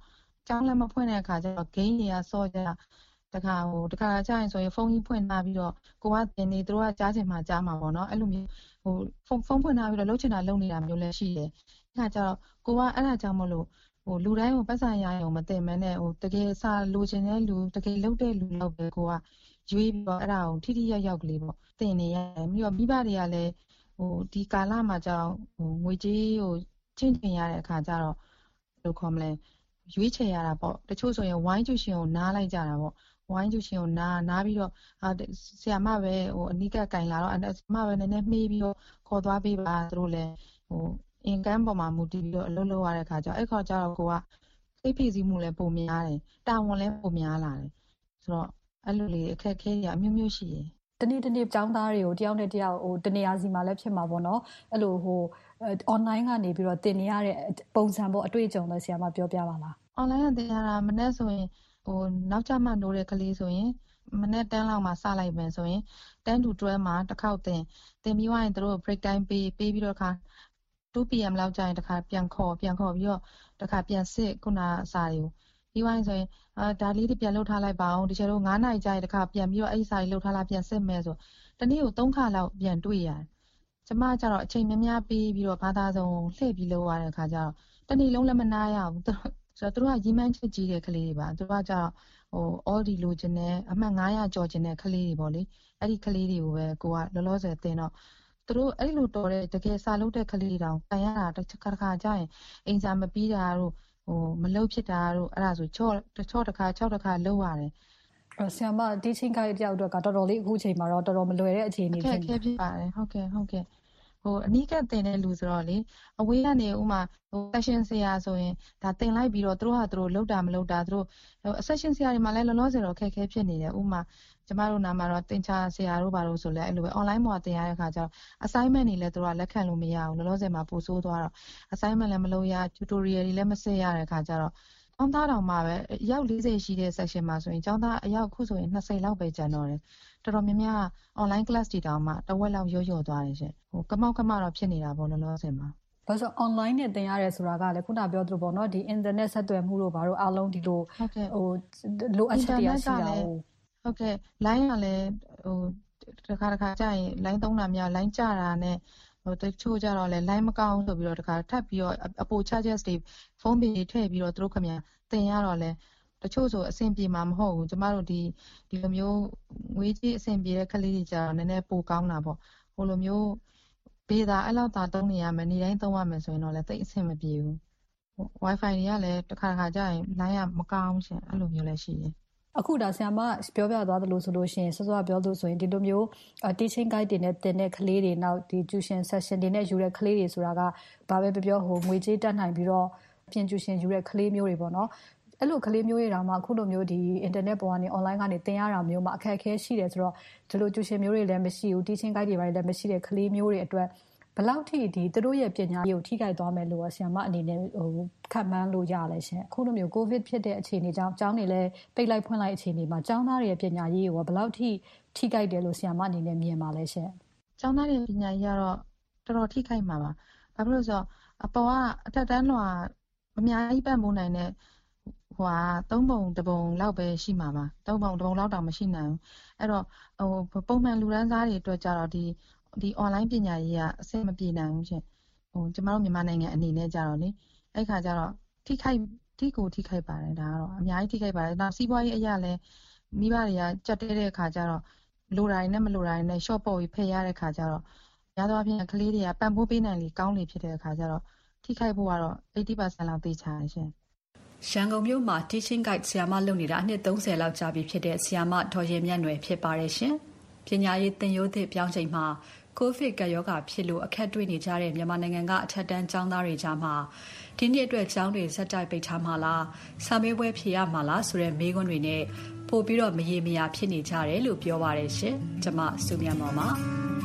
ကျောင်းလည်းမဖွင့်တဲ့အခါကျတော့ gain တွေကစော့ကြတခါဟိုတခါကြာရင်ဆိုရင်ဖုန်းကြီးဖွင့်ထားပြီးတော့ကိုကတင်နေသူတို့ကကြားချင်မှကြားမှာပေါ့နော်အဲ့လိုမျိုးဟိုဖုန်းဖုန်းဖွင့်ထားပြီးတော့လှုပ်ချင်တာလုပ်နေတာမျိုးလည်းရှိတယ်အဲ့ဒါကျတော့ကိုကအဲ့ဒါကြောင့်မလို့ဟိုလူတိုင်းကိုပတ်စံရရုံမတင်မနဲ့ဟိုတကယ်စာလိုချင်တဲ့လူတကယ်လုပ်တဲ့လူတော့ပဲကိုကရွေးပြီးတော့အဲ့ဒါကိုထိထိရောက်ရောက်ကလေးပေါ့တင်နေရတယ်ပြီးတော့မိဘတွေကလည်းဟိုဒီကာလမှာကြောင့်ဟိုငွေကြေးဟိုချင်းချင်ရတဲ့အခါကျတော့ဘယ်လိုခေါ်မလဲရွေးချယ်ရတာပေါ့တချို့ဆိုရင်ဝိုင်းကျူရှင်ကိုနားလိုက်ကြတာပေါ့ဝိုင်းကျူရှင်ကိုနားနားပြီးတော့ဆရာမပဲဟိုအနိကကင်လာတော့ဆရာမပဲနည်းနည်းမှီးပြီးတော့ခေါ်သွားပေးပါသူတို့လည်းဟိုအင်ကန်ပေါ်မှာမူတည်ပြီးတော့အလုပ်လုပ်ရတဲ့ခါကျတော့အဲ့ခါကျတော့ကိုကစိတ်ဖိစီးမှုလည်းပုံများတယ်တာဝန်လည်းပုံများလာတယ်ဆိုတော့အဲ့လိုလေးအခက်အခဲတွေအမျိုးမျိုးရှိတယ်တနေ့တနေ့ကျောင်းသားတွေကိုတယောက်နဲ့တယောက်ဟိုတနေရာစီမှာလည်းဖြစ်မှာပေါ့နော်အဲ့လိုဟို online ကနေပြီးတော့တင်နေရတဲ့ပုံစံပေါ့အတွေ့အကြုံလည်းဆရာမပြောပြပါလား online ကတင်ရတာမနေ့ဆိုရင်ဟိုနောက်ကျမှနိုးတဲ့ကလေးဆိုရင်မနေ့တန်းလောက်မှစလိုက်မယ်ဆိုရင်ten to twelveမှာတစ်ခေါက်တင်တင်ပြီးွားရင်တို့ break time ပေးပေးပြီးတော့ခါtwo p m လောက်ကြာရင်တစ်ခါပြန်ခေါ်ပြန်ခေါ်ပြီးတော့တစ်ခါပြန်စစ်ခုနအစာတွေကိုပြီးွားရင်ဆိုရင်အာဒါလေးတွေပြန်လှုပ်ထားလိုက်ပါအောင်ဒီကျတော့nineနာရီကြာရင်တစ်ခါပြန်ပြီးတော့အဲ့ဒီစာတွေလှုပ်ထားလာပြန်စစ်မယ်ဆိုတနေ့ကိုthreeခါလောက်ပြန်တွေ့ရတယ်ကျမကျတော့အချိန်များများပေးပြီးတော့ဘာသာစုံလှည့်ပြီးလုပ်ရတဲ့အခါကျတော့တနေ့လုံးလည်းမနာရဘူးဆိုတော့သူတို့ကရီးမှန်းချက်ကြီးတဲ့ကလေးတွေပါသူတို့ကကျတော့ဟို all ဒီလိုချင်တဲ့အမှတ်nine hundredကျော်ချင်တဲ့ကလေးတွေပေါ့လေအဲ့ဒီကလေးတွေကိုပဲကိုကလောလောဆယ်တင်တော့သူတို့အဲ့လိုတော်တဲ့တကယ်စာလုပ်တဲ့ကလေးတောင်တိုင်ရတာတစ်ခါတစ်ခါကြာရင်အိမ်စာမပြီးတာတို့ဟိုမလုပ်ဖြစ်တာတို့အဲ့ဒါဆိုချော့ချော့တစ်ခါsixတစ်ခါလုပ်ရတယ်အဲ့ဆရာမ teaching guide တယောက်တော့ကတော်တော်လေးအခုချိန်မှာတော့တော်တော်မလွယ်တဲ့အခြေအနေဖြစ်နေဖြစ်ပါတယ်ဟုတ်ကဲ့ဟုတ်ကဲ့ဟိုအနီးကပ်တင်တဲ့လူဆိုတော့လေအဝေးကနေဥမာဟို session ဆရာဆိုရင်ဒါတင်လိုက်ပြီးတော့သူတို့ဟာသူတို့လောက်တာမလောက်တာသူတို့ဟို session ဆရာတွေမှာလည်းလောလောဆယ်တော့ခက်ခဲဖြစ်နေတယ်ဥမာကျမတို့နာမှာတော့တင်ချာဆရာတို့ဘာလို့ဆိုလဲအဲ့လိုပဲ online မှာတင်ရတဲ့ခါကျတော့ assignment တွေလည်းသူတို့ကလက်ခံလို့မရဘူးလောလောဆယ်မှာပို့ဆိုးသွားတော့ assignment လည်းမလုပ်ရ tutorial တွေလည်းမဆက်ရတဲ့ခါကျတော့ကျောင်းသားတောင်မှပဲအယောက်fortyရှိတဲ့ section မှာဆိုရင်ကျောင်းသားအယောက်ခုဆိုရင်twentyလောက်ပဲကျန်တော့တယ်တော်တော်များများ online class တွေတောင်မှတဝက်လောက်ရော့ရော့သွားတယ်ရှင်ဟိုကမောက်ကမတော့ဖြစ်နေတာပေါ့လောလောဆယ်မှာဘာလို့ online နဲ့သင်ရတယ်ဆိုတာကလည်းခုနပြောသလိုပေါ့နော်ဒီ internet ဆက်သွယ်မှုတို့ဘာလို့အားလုံးဒီလိုဟိုလိုအပ်ချက်တွေရှိတာဟုတ်ကဲ့ line ကလည်းဟိုတစ်ခါတစ်ခါကြာရင် line သုံးတာများ line ကျတာနဲ့ဟိုတချို့ကြတော့လဲ line မကောင်းဆိုပြီးတော့တစ်ခါထပ်ပြီးတော့အပို charges တွေဖုန်းပေထည့်ပြီးတော့သူတို့ခင်ဗျာတင်ရတော့လဲတချို့ဆိုအဆင်ပြေမှာမဟုတ်ဘူးကျမတို့ဒီဒီလိုမျိုးငွေကြီးအဆင်ပြေတဲ့ကလေးတွေကြာတော့နည်းနည်းပိုကောင်းတာပေါ့ဟိုလိုမျိုးဘေးသာအဲ့လောက်သာသုံးနေရမယ်နေ့တိုင်းသုံးရမယ်ဆိုရင်တော့လည်းသိအဆင်မပြေဘူး wifi တွေကလည်းတစ်ခါတစ်ခါကြာရင် line ကမကောင်းရှင်အဲ့လိုမျိုးလည်းရှိတယ်အခုဒါဆရာမပြောပြသွားသလိုဆိုလို့ရှိရင်စောစောပြောလို့ဆိုရင်ဒီလိုမျိုး teaching guide တွေနဲ့တင်တဲ့ကလေးတွေနောက်ဒီ tuition session တွေနဲ့ယူတဲ့ကလေးတွေဆိုတာကဘာပဲပြောပြောဟိုငွေကြေးတက်နိုင်ပြီးတော့ပြင် tuition ယူတဲ့ကလေးမျိုးတွေပေါ့နော်အဲ့လိုကလေးမျိုးတွေတောင်မှအခုလိုမျိုးဒီ internet ပေါ်ကနေ online ကနေသင်ရတာမျိုးမှာအခက်အခဲရှိတယ်ဆိုတော့ဒီလို tuition မျိုးတွေလည်းမရှိဘူး teaching guide တွေလည်းမရှိတဲ့ကလေးမျိုးတွေအတွက်ဘယ်လောက်ထိဒီသူတို့ရဲ့ပညာရေးကိုထိခိုက်သွားမယ်လို့ဆရာမအနေနဲ့ဟိုခန့်မှန်းလို့ရလဲရှင်အခုလိုမျိုး covid ဖြစ်တဲ့အခြေအနေကြောင့်ကျောင်းတွေလည်းပိတ်လိုက်ဖွင့်လိုက်အခြေအနေမှာကျောင်းသားတွေရဲ့ပညာရေးကိုဘယ်လောက်ထိထိခိုက်တယ်လို့ဆရာမအနေနဲ့မြင်ပါလဲရှင်ကျောင်းသားတွေပညာရေးကတော့တော်တော်ထိခိုက်မှာပါဘာဖြစ်လို့ဆိုတော့အပေါ်ကအထက်တန်းလွှာအများကြီးပတ်မိုးနိုင်တဲ့ဟိုဟာသုံးပုံတစ်ပုံလောက်ပဲရှိမှာပါသုံးပုံတစ်ပုံလောက်တောင်မရှိနိုင်ဘူးအဲ့တော့ဟိုပုံမှန်လူတန်းစားတွေအတွက်ကြတော့ဒီဒီ online ပညာရေးကအဆင်မပြေနိုင်ဘူးရှင်ဟိုကျမတို့မြန်မာနိုင်ငံအနေနဲ့ကြတော့လေအဲ့ခါကျတော့ထိခိုက်ထိကိုထိခိုက်ပါတယ်ဒါကတော့အများကြီးထိခိုက်ပါတယ်နောက်စီးပွားရေးအရာလည်းမိဘတွေကကြက်တဲတဲ့ခါကျတော့လိုတာတွေနဲ့မလိုတာတွေနဲ့ short ပေါ်ပြီးဖယ်ရတဲ့ခါကျတော့များသောအားဖြင့်ကလေးတွေကပံ့ပိုးပေးနိုင်လေကောင်းလေဖြစ်တဲ့ခါကျတော့ထိခိုက်ဖို့ကတော့ eighty percent လောက်သေချာရရှင်ရန်ကုန်မြို့မှာ teaching guide ဆရာမလုပ်နေတာအနှစ်thirtyလောက်ကြာပြီဖြစ်တဲ့ဆရာမဒေါ်ရင်မြတ်နွယ်ဖြစ်ပါတယ်ရှင်ပညာရေးသင်ရိုးသစ်ပြောင်းချိန်မှာကိုဗစ်ကပ်ရောဂါဖြစ်လို့အခက်တွေ့နေကြတဲ့မြန်မာနိုင်ငံကအထက်တန်းကျောင်းသားတွေကြားမှာဒီနှစ်အတွက်ကျောင်းတွေဇက်တိုက်ပိတ်ထားမှာလားစာမေးပွဲဖြေရမှာလားဆိုတဲ့မေးခွန်းတွေနဲ့ပို့ပြီးတော့မရေမရာဖြစ်နေကြတယ်လို့ပြောပါတယ်ရှင်ကျွန်မစုမြတ်မော်ပါ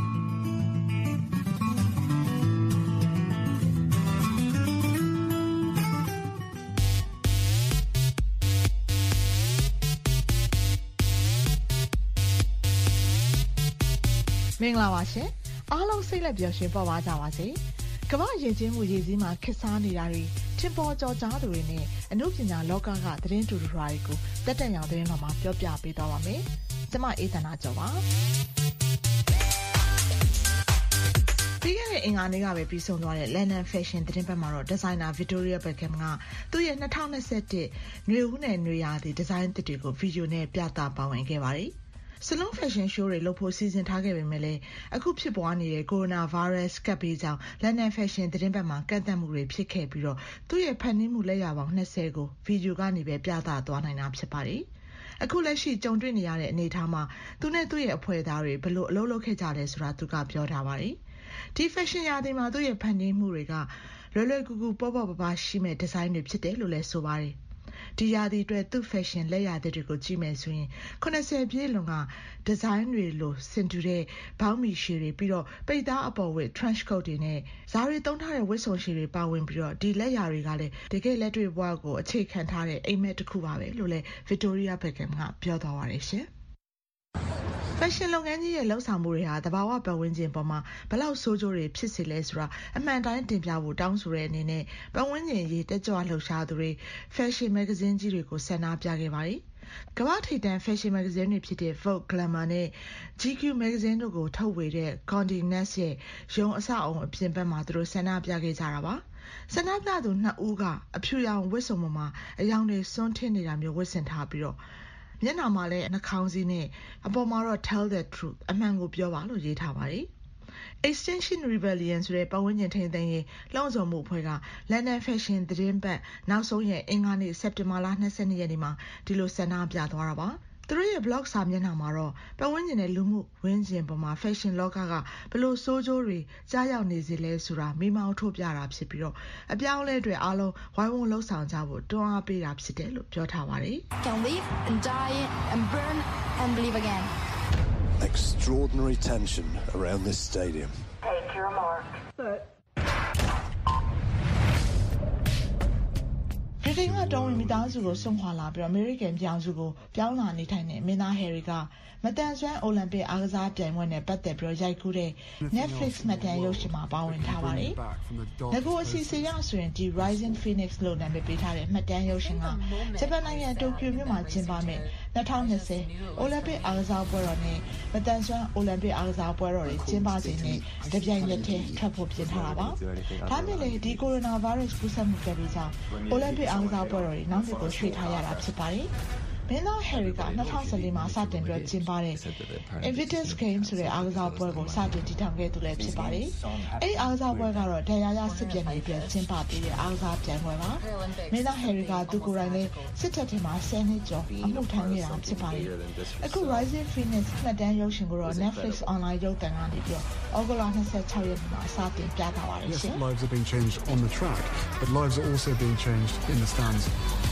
မင်္ဂလာပါရှင်အားလုံးစိတ်လက်ပျော်ရွှင်ပေါ်ပါကြပါစေကမ္ဘာယဉ်ကျေးမှုရည်စည်းမှာခစ်စားနေတာတွေထင်ပေါ်ကျော်ကြားသူတွေနဲ့အမှုပညာလောကကသတင်းတူတူတွေကိုတက်တက်ရောင်သတင်းတော်မှာပြောပြပေးသွားပါမယ်။ကျွန်မအေးသနာကျော်ပါ။ပြီးခဲ့တဲ့အင်္ဂါနေ့ကပဲပြီးဆုံးသွားတဲ့ London Fashion သတင်းပတ်မှာတော့ဒီဇိုင်နာ Victoria Beckham ကသူ့ရဲ့၂၀၂၁နွေဦးနဲ့နွေရာသီဒီဇိုင်းသစ်တွေကိုဗီဒီယိုနဲ့ပြသပါဝင်ခဲ့ပါတယ်။ Salon Fashion Show တွေလုပ်ဖို့စီစဉ်ထားခဲ့ပေမဲ့လည်းအခုဖြစ်ပွားနေတဲ့ Coronavirus ကပ်ဘေးကြောင့် London Fashion သတင်းပတ်မှာကန့်သတ်မှုတွေဖြစ်ခဲ့ပြီးတော့သူ့ရဲ့ဖန်တီးမှုလက်ရာပေါင်း၂၀ကိုဗီဒီယိုကနေပဲပြသသွားနိုင်တာဖြစ်ပါတယ်။အခုလက်ရှိကြုံတွေ့နေရတဲ့အနေအထားမှာသူနဲ့သူ့ရဲ့အဖွဲ့သားတွေဘယ်လိုအလုပ်လုပ်ခဲ့ကြလဲဆိုတာသူကပြောထားပါတယ်။ဒီ fashion ရာသီမှာသူ့ရဲ့ဖန်တီးမှုတွေကလွယ်လွယ်ကူကူပေါ့ပေါ့ပါပါရှိမဲ့ဒီဇိုင်းတွေဖြစ်တယ်လို့လည်းဆိုပါတယ်။ဒီရာသီအတွက်သူ့ fashion လက်ရာသစ်တွေကိုကြည့်မယ်ဆိုရင်၇၀ပြည့်လွန်ကဒီဇိုင်းတွေလိုဆင်တူတဲ့ဘောင်းမီရှည်တွေပြီးတော့ပိတ်သားအပေါ်ဝတ် trench coat တွေနဲ့ဇာတွေသုံးထားတဲ့ဝတ်စုံရှည်တွေပါဝင်ပြီးတော့ဒီလက်ရာတွေကလည်းတကယ်လက်တွေ့ဘဝကိုအခြေခံထားတဲ့အိမ်မက်တစ်ခုပါပဲလို့လည်း Victoria Beckham ကပြောသွားပါတယ်ရှင်။ Fashion လုပ်ငန်းကြီးရဲ့လှုပ်ဆောင်မှုတွေဟာတဘာဝပတ်ဝန်းကျင်ပေါ်မှာဘလောက်ဆိုးကျိုးတွေဖြစ်စေလဲဆိုတာအမှန်တိုင်းတင်ပြဖို့တောင်းဆိုတဲ့အနေနဲ့ပတ်ဝန်းကျင်ရေးတက်ကြွလှုပ်ရှားသူတွေ Fashion Magazine ကြီးတွေကိုဆန္ဒပြခဲ့ပါတယ်။ကမ္ဘာထိပ်တန်း Fashion Magazine တွေဖြစ်တဲ့ Vogue, Glamour နဲ့ G Q Magazine တို့ကိုထုတ်ဝေတဲ့ Condé Nast ရဲ့ရုံးအဆောက်အုံအပြင်ဘက်မှာသူတို့ဆန္ဒပြခဲ့ကြတာပါ။ဆန္ဒပြသူနှစ်ဦးကအဖြူရောင်ဝတ်စုံပေါ်မှာအယောင်တွေစွန်းထင်းနေတာမျိုးဝတ်ဆင်ထားပြီးတော့မျက်နှာမှာလည်းနှာခေါင်းစည်းနဲ့အပေါ်မှာတော့ Tell the truth အမှန်ကိုပြောပါလို့ရေးထားပါတယ်။ Extinction Rebellion ဆိုတဲ့ပတ်ဝန်းကျင်ထိန်းသိမ်းရေးလှုံ့ဆော်မှုအဖွဲ့က London Fashion သတင်းပတ်နောက်ဆုံးရက်အင်္ဂါနေ့စက်တင်ဘာလ၂၂ရက်နေ့မှာဒီလိုဆန္ဒပြသွားတာပါ။သူတို့ရဲ့ blog စာမျက်နှာမှာတော့ပတ်ဝန်းကျင်နဲ့လူမှုဝန်းကျင်ပေါ်မှာ fashion လောကကဘလို့ဆိုးကျိုးတွေကြားရောက်နေစေလဲဆိုတာမိမောင်းထုတ်ပြတာဖြစ်ပြီးတော့အပြောင်းအလဲတွေအားလုံးဝိုင်းဝန်းလှုပ်ဆောင်ကြဖို့တွန်းအားပေးတာဖြစ်တယ်လို့ပြောထားပါတယ်။ Can live and die and burn and live again. Extraordinary tension around this stadium. Take your mark. But ဗြိတိန်ကတော်ဝင်မိသားစုကိုဆွန့်ခွာလာပြီးအမေရိကန်ပြောင်းစုကိုပြောင်းလာနေထိုင်တဲ့မင်းသားဟယ်ရီကမတန်ဆွမ်းအိုလံပစ်အားကစားပြိုင်ပွဲနဲ့ပတ်သက်ပြီးရိုက်ကူးတဲ့ Netflix မှတ်တမ်းရုပ်ရှင်မှာပါဝင်ထားပါတယ်။ငါကအစီအစဉ်ရဆိုရင်ဒီ Rising Phoenix လို့နာမည်ပေးထားတဲ့မှတ်တမ်းရုပ်ရှင်ကဂျပန်နိုင်ငံတိုကျိုမြို့မှာကျင်းပမယ့်၂၀၂၀အိုလံပစ်အားကစားပွဲတော်နဲ့မတန်ဆွမ်းအိုလံပစ်အားကစားပွဲတော်တွေကျင်းပချိန်နဲ့တပြိုင်နက်တည်းထွက်ဖို့ပြင်ထားတာပါ။ဒါပေမဲ့ဒီကိုရိုနာဗိုင်းရပ်စ်ကူးစက်မှုကလေးကြောင့်အိုလံပစ်အားကစားပွဲတော်တွေနောက်တစ်ကိုရွှေ့ထားရတာဖြစ်ပါတယ်။မင်းသားဟယ်ရီက၂၀၁၄မှာစတင်ပြီးကျင်းပတဲ့ Invictus Games ဆိုတဲ့အားကစားပွဲကိုစတင်တည်ထောင်ခဲ့သူလည်းဖြစ်ပါတယ်။အဲဒီအားကစားပွဲကတော့ဒဏ်ရာရစစ်ပြန်တွေပြန်ကျင်းပပြီးတဲ့အားကစားပြိုင်ပွဲပါ။မင်းသားဟယ်ရီကသူကိုယ်တိုင်လည်းစစ်တပ်ထဲမှာဆယ်နှစ်ကျော်အမှုထမ်းနေတာဖြစ်ပါတယ်။အခု Rising Phoenix မှတ်တမ်းရုပ်ရှင်ကိုတော့ Netflix online ရုပ်သံကနေပြီးတော့ဩဂုတ်လ၂၆ရက်နေ့မှာစတင်ပြသပါတယ်ရှင်။ Lives are being changed on the track, but lives are also being changed in the stands.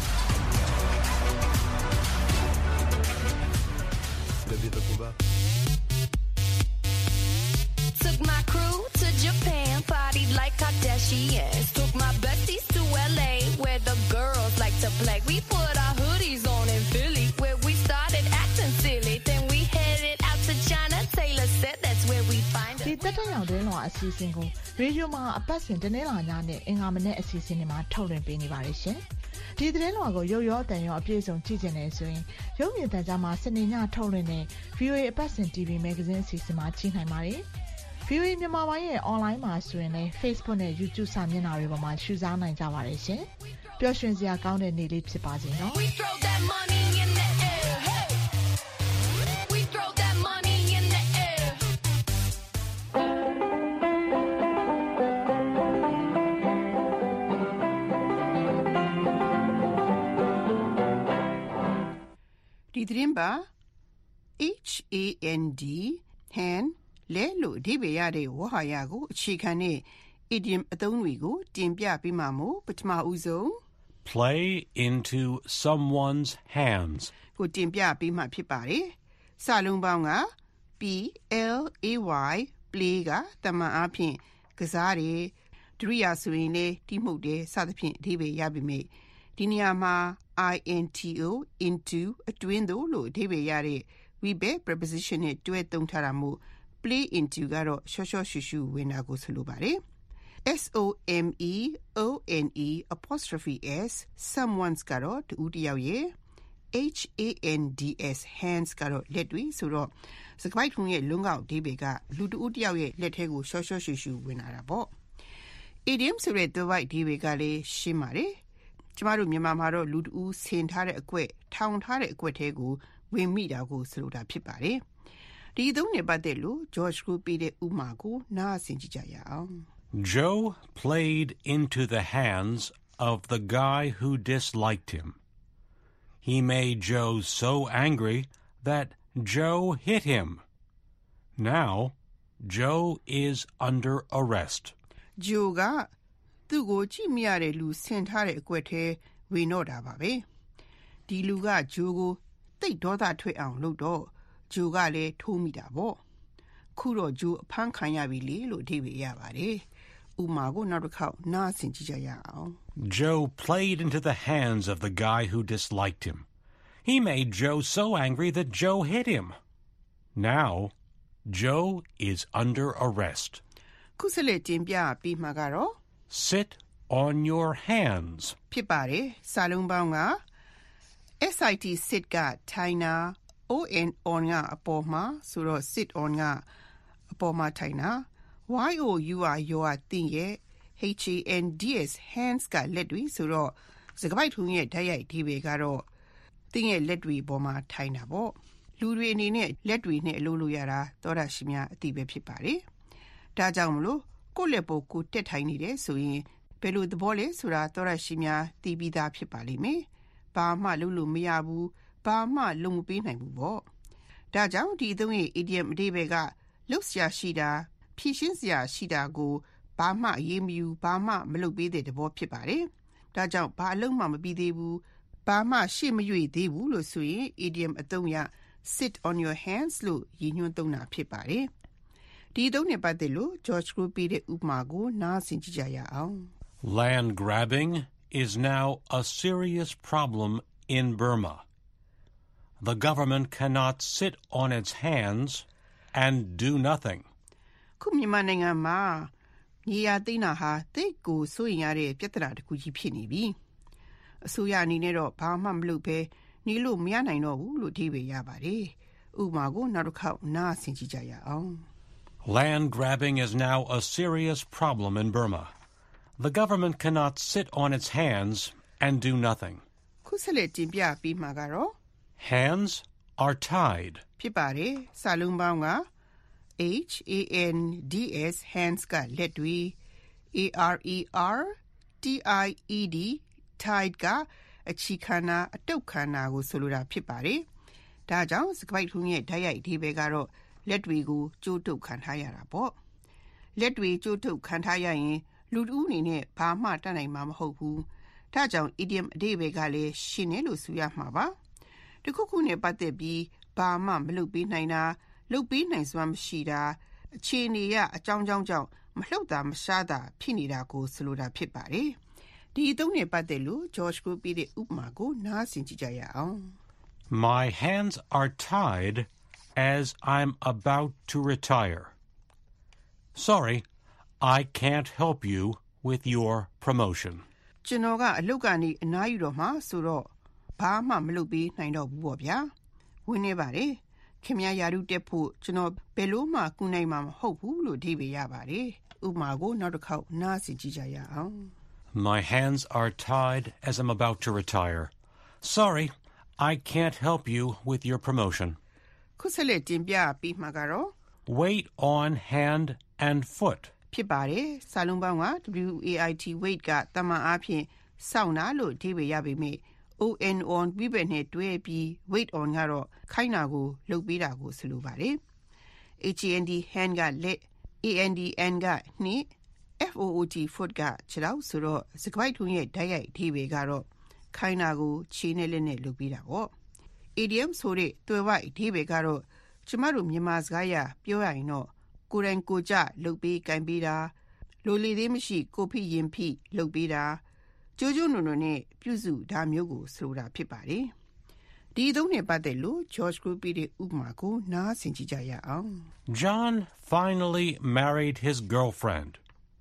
Took my crew to Japan, partied like Kardashians. Took my besties to L A, where the girls like to play. We put our hoodies on in Philly, where we started acting silly. Then we headed out to China. Taylor said that's where we find us. ဒီတက်တက်ရောင်တင်းလောအစီအစဉ်ကိုရေဒီယိုမှာအပတ်စဉ်တနေ့လာညနဲ့အင်္ဂါမနေ့အစီအစဉ်တွေမှာထုတ်လွှင့်ပေးနေပါတယ်ရှင်။ဒီသတင်းလွှာကိုရုပ်ရောအတန်ရောအပြည့်စုံကြည့်ကျင်နေဆိုရင်ရုပ်မြင်သံကြားမှာစနေညထုတ်လွှင့်တဲ့ V O A အပတ်စဉ် T V Magazine အစီအစဉ်မှာကြည့်နိုင်ပါတယ်။ V O A မြန်မာပိုင်းရဲ့ online မှာဆိုရင်လည်း Facebook နဲ့ YouTube စာမျက်နှာတွေပေါ်မှာရှုစားနိုင်ကြပါတယ်ရှင်။ပျော်ရွှင်စရာကောင်းတဲ့နေ့လေးဖြစ်ပါစေနော်။ဒီသတင်းပါ H A N D hand လဲလို့အဓိပ္ပာယ်ရတဲ့ဝါဟာရကိုအခြေခံတဲ့ idiom အသုံးတွေကိုတင်ပြပေးမှာမို့ပထမဦးဆုံး play into someone's hands ကိုတင်ပြပေးမှာဖြစ်ပါတယ်။စာလုံးပေါင်းက P L A Y play ကတမန်အားဖြင့်ကစားတယ်ဒုတိယဆိုရင်လည်းတိမှုတ်တယ်စသဖြင့်အဓိပ္ပာယ်ရပါမယ်။ဒီနေရာမှာinto into အတွင်းသို့လို့အဓိပ္ပာယ်ရတဲ့ we bet preposition နဲ့တွဲသုံးထားတာမို့ play into ကတော့ရှော့ရှော့ရှူရှူဝင်တာကိုဆိုလိုပါတယ်။ S O M E O N E apostrophe S someone's ကတော့တူတယောက်ရဲ့ H A N D S hands ကတော့လက်တွေဆိုတော့စကားပိုက်ထုံးရဲ့လုံကောက်ဒီဘေကလူတူတယောက်ရဲ့လက်ထဲကိုရှော့ရှော့ရှူရှူဝင်လာတာပေါ့ idiom ဆိုတဲ့သွယ်ဝိုက်ဒီဘေကလည်းရှင်းပါတယ်ကျမတို့မြန်မာမှာတော့လူတူဆင်ထားတဲ့အကွက်ထောင်ထားတဲ့အကွက်ထဲကိုဝင်မိတာကိုဆိုလိုတာဖြစ်ပါတယ်ဒီသုံးနဲ့ပတ်သက်လို့ George ကိုပေးတဲ့ဥမာကိုနားဆင်ကြည့်ကြရအောင် Joe played into the hands of the guy who disliked him. He made Joe so angry that Joe hit him. Now, Joe is under arrest. Joe ကသူ့ကိုကြည့်မရတဲ့လူဆင်ထားတဲ့အကွက်ထဲဝင်တော့တာပါပဲဒီလူက Joe ကိုတိတ်ဒေါသထွက်အောင်လုပ်တော့ Joe ကလည်းထိုးမိတာပေါ့ခုတော့ Joe အဖမ်းခံရပြီလေလို့အဓိပ္ပာယ်ရပါတယ်ဥမာကိုနောက်တစ်ခေါက်နားဆင်ကြည့်ကြရအောင် Joe played into the hands of the guy who disliked him. He made Joe so angry that Joe hit him. Now, Joe is under arrest. ခုဆက်လက်တင်ပြပြီးမှကတော့ Sit on your hands. ဖြစ်ပါတယ်စာလုံးပေါင်းက sit sit ကထိုင်တာ on on ကအပေါ်မှာဆိုတော့ sit on ကအပေါ်မှာထိုင်တာ your ရောတင်ရဲ့ hands hands ကလက်တွေဆိုတော့စကားပိုက်ထုံးရဲ့ဓာတ်ရိုက်ဒီဘေကတော့တင်ရဲ့လက်တွေပေါ်မှာထိုင်တာပေါ့လူတွေအနေနဲ့လက်တွေနဲ့အလုပ်လုပ်ရတာသောတာရှိများအတိပဲဖြစ်ပါတယ်ဒါကြောင့်မလို့ကိုယ့်လက်ပေါ်ကိုတက်ထိုင်နေတယ်ဆိုရင်ဘယ်လိုသဘောလဲဆိုတာသောတာရှိများသိပြီးသားဖြစ်ပါလိမ့်မယ်ဘာမှလုပ်လို့မရဘူးဘာမှလုပ်မပေးနိုင်ဘူးပေါ့ဒါကြောင့်ဒီသုံးရဲ့ idiom အဓိပ္ပာယ်ကလုပ်စရာရှိတာဖြည့်ရှင်းစရာရှိတာကိုဘာမှအရေးမယူဘာမှမလုပ်ပေးတဲ့သဘောဖြစ်ပါတယ်ဒါကြောင့်ဘာအလုပ်မှမပြီးသေးဘူးဘာမှရှေ့မရွေ့သေးဘူးလို့ဆိုရင် idiom အသုံးရ sit on your hands လို့ရည်ညွှန်းသုံးတာဖြစ်ပါတယ်ဒီသုံးနဲ့ပတ်သက်လို့ George ကိုပေးတဲ့ဥပမာကိုနားဆင်ကြည့်ကြရအောင် Land grabbing is now a serious problem in Burma. The government cannot sit on its hands and do nothing. ခုမြန်မာနိုင်ငံမှာမြေယာသိမ်းတာဟာတိတ်ကိုစိုးရင်ရတဲ့ပြဿနာတစ်ခုကြီးဖြစ်နေပြီအစိုးရအနေနဲ့တော့ဘာမှမလုပ်ဘဲနေလို့မရနိုင်တော့ဘူးလို့အဓိပ္ပာယ်ရပါတယ်ဥပမာကိုနောက်တစ်ခေါက်နားဆင်ကြည့်ကြရအောင် Land grabbing is now a serious problem in Burma. The government cannot sit on its hands and do nothing. ခုဆက်လက်တင်ပြပြီးမှကတော့ Hands are tied. ဖြစ်ပါတယ်စာလုံးပေါင်းက H A N D S hands ကလက်တွေ A R E R T I E D tied ကအချီခန္ဓာအတုတ်ခန္ဓာကိုဆိုလိုတာဖြစ်ပါတယ်ဒါကြောင့်စကားပိုက်ထုံးရဲ့ဓာတ်ရိုက်အဓိပ္ပာယ်ကတော့လက်တွေကိုကြိုးတုပ်ခံထားရတာပေါ့လက်တွေကြိုးတုပ်ခံထားရရင်လူတူအနေနဲ့ဘာမှတတ်နိုင်မှာမဟုတ်ဘူးဒါကြောင့် idiom အဓိပ္ပာယ်ကလည်းရှင်းတယ်လို့ဆိုရမှာပါတခုခုနဲ့ပတ်သက်ပြီးဘာမှမလုပ်ပေးနိုင်တာလုပ်ပေးနိုင်စွမ်းမရှိတာအခြေအနေရအကြောင်းကြောင်းကြောင့်မလှုပ်တာမရှားတာဖြစ်နေတာကိုဆိုလိုတာဖြစ်ပါတယ်ဒီအသုံးနဲ့ပတ်သက်လို့ George ကိုပေးတဲ့ဥပမာကိုနားဆင်ကြည့်ကြရအောင် My hands are tied as I'm about to retire. Sorry, I can't help you with your promotion. ကျွန်တော်ကအလုပ်ကနေအနားယူတော့မှဆိုတော့ဘာမှမလုပ်ပေးနိုင်တော့ဘူးပေါ့ဗျာဝင်နေပါတယ်ခင်ဗျာယာရုတက်ဖို့ကျွန်တော်ဘယ်လို့မှကူနိုင်မှာမဟုတ်ဘူးလို့အဓိပ္ပာယ်ရပါတယ်ဥပမာကိုနောက်တစ်ခေါက်နားဆင်ကြည့်ကြရအောင် My hands are tied as I'm about to retire. Sorry, I can't help you with your promotion. ခုဆက်လက်တင်ပြပြီးမှကတော့ Weight on hand and foot. ဖြစ်ပါတယ်စာလုံးပေါင်းက W A I T weight ကတမန်အားဖြင့်စောင့်တာလို့အဓိပ္ပာယ်ရပေမဲ့ on on ပြီးပဲနဲ့တွဲပြီး weight on ကတော့ခိုင်းတာကိုလုပ်ပေးတာကိုဆိုလိုပါတယ် H A N D hand ကလက် A N D N ကနှိ F O O T foot ကခြေထောက်ဆိုတော့စကားပိုက်ထုံးရဲ့ဓာတ်ရိုက်အဓိပ္ပာယ်ကတော့ခိုင်းတာကိုခြေနဲ့လက်နဲ့လုပ်ပေးတာပေါ့ idiom ဆိုတဲ့သွယ်ဝိုက်အဓိပ္ပာယ်ကတော့ကျမတို့မြန်မာစကားရပြောရရင်တော့ကိုယ်တိုင်ကိုယ်ကျလုပ်ပေးကင်ပေးတာလိုလေသေးမရှိကိုဖိရင်ဖိလုပ်ပေးတာကြိုးကြိုးနုံနုံနဲ့ပြုစုဒါမျိုးကိုဆိုတာဖြစ်ပါတယ်ဒီသုံးနဲ့ပတ်သက်လို့ George ကိုပြတဲ့ဥပမာကိုနားဆင်ကြည့်ကြရအောင် John finally married his girlfriend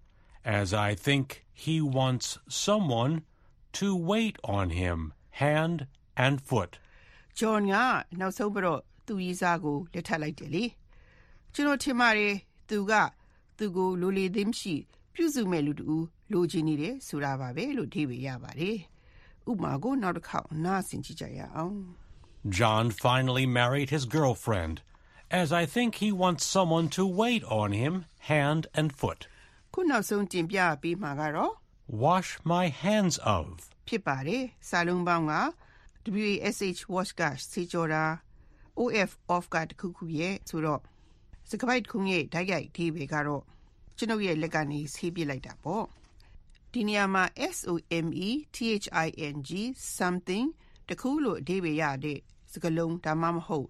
as I think he wants someone to wait on him hand and foot. John ကနောက်ဆုံးပြီးတော့သူ့ရေးစားကိုလက်ထပ်လိုက်တယ်လေကျွန်တော်ထင်ပါတယ်သူကသူကိုလိုလေသိမ်းရှိပြုစုမဲ့လူတူလိုချင်နေတယ်ဆိုတာပါပဲလို့ဒီပဲရပါတယ်ဥပမာကိုနောက်တစ်ခေါက်နားဆင်ကြည့်ကြရအောင် John finally married his girlfriend, as I think he wants someone to wait on him hand and foot. ခုနောက်ဆုံးတင်ပြပေးမှာကတော့ Wash my hands of ဖြစ်ပါတယ်စာလုံးပေါင်းက wash wash ကစေကြောတာ of off ကတခုခုရဲ့ဆိုတော့စကားပိုက်ခုရဲ့ဓာတ်ရိုက်ဒီပဲကတော့ကျွန်ုပ်ရဲ့လက်ကနေဆေးပြလိုက်တာပေါ့ဒီနေရာမှာ something something တခုလို့အဓိပ္ပာယ်ရတဲ့စကားလုံးဒါမှမဟုတ်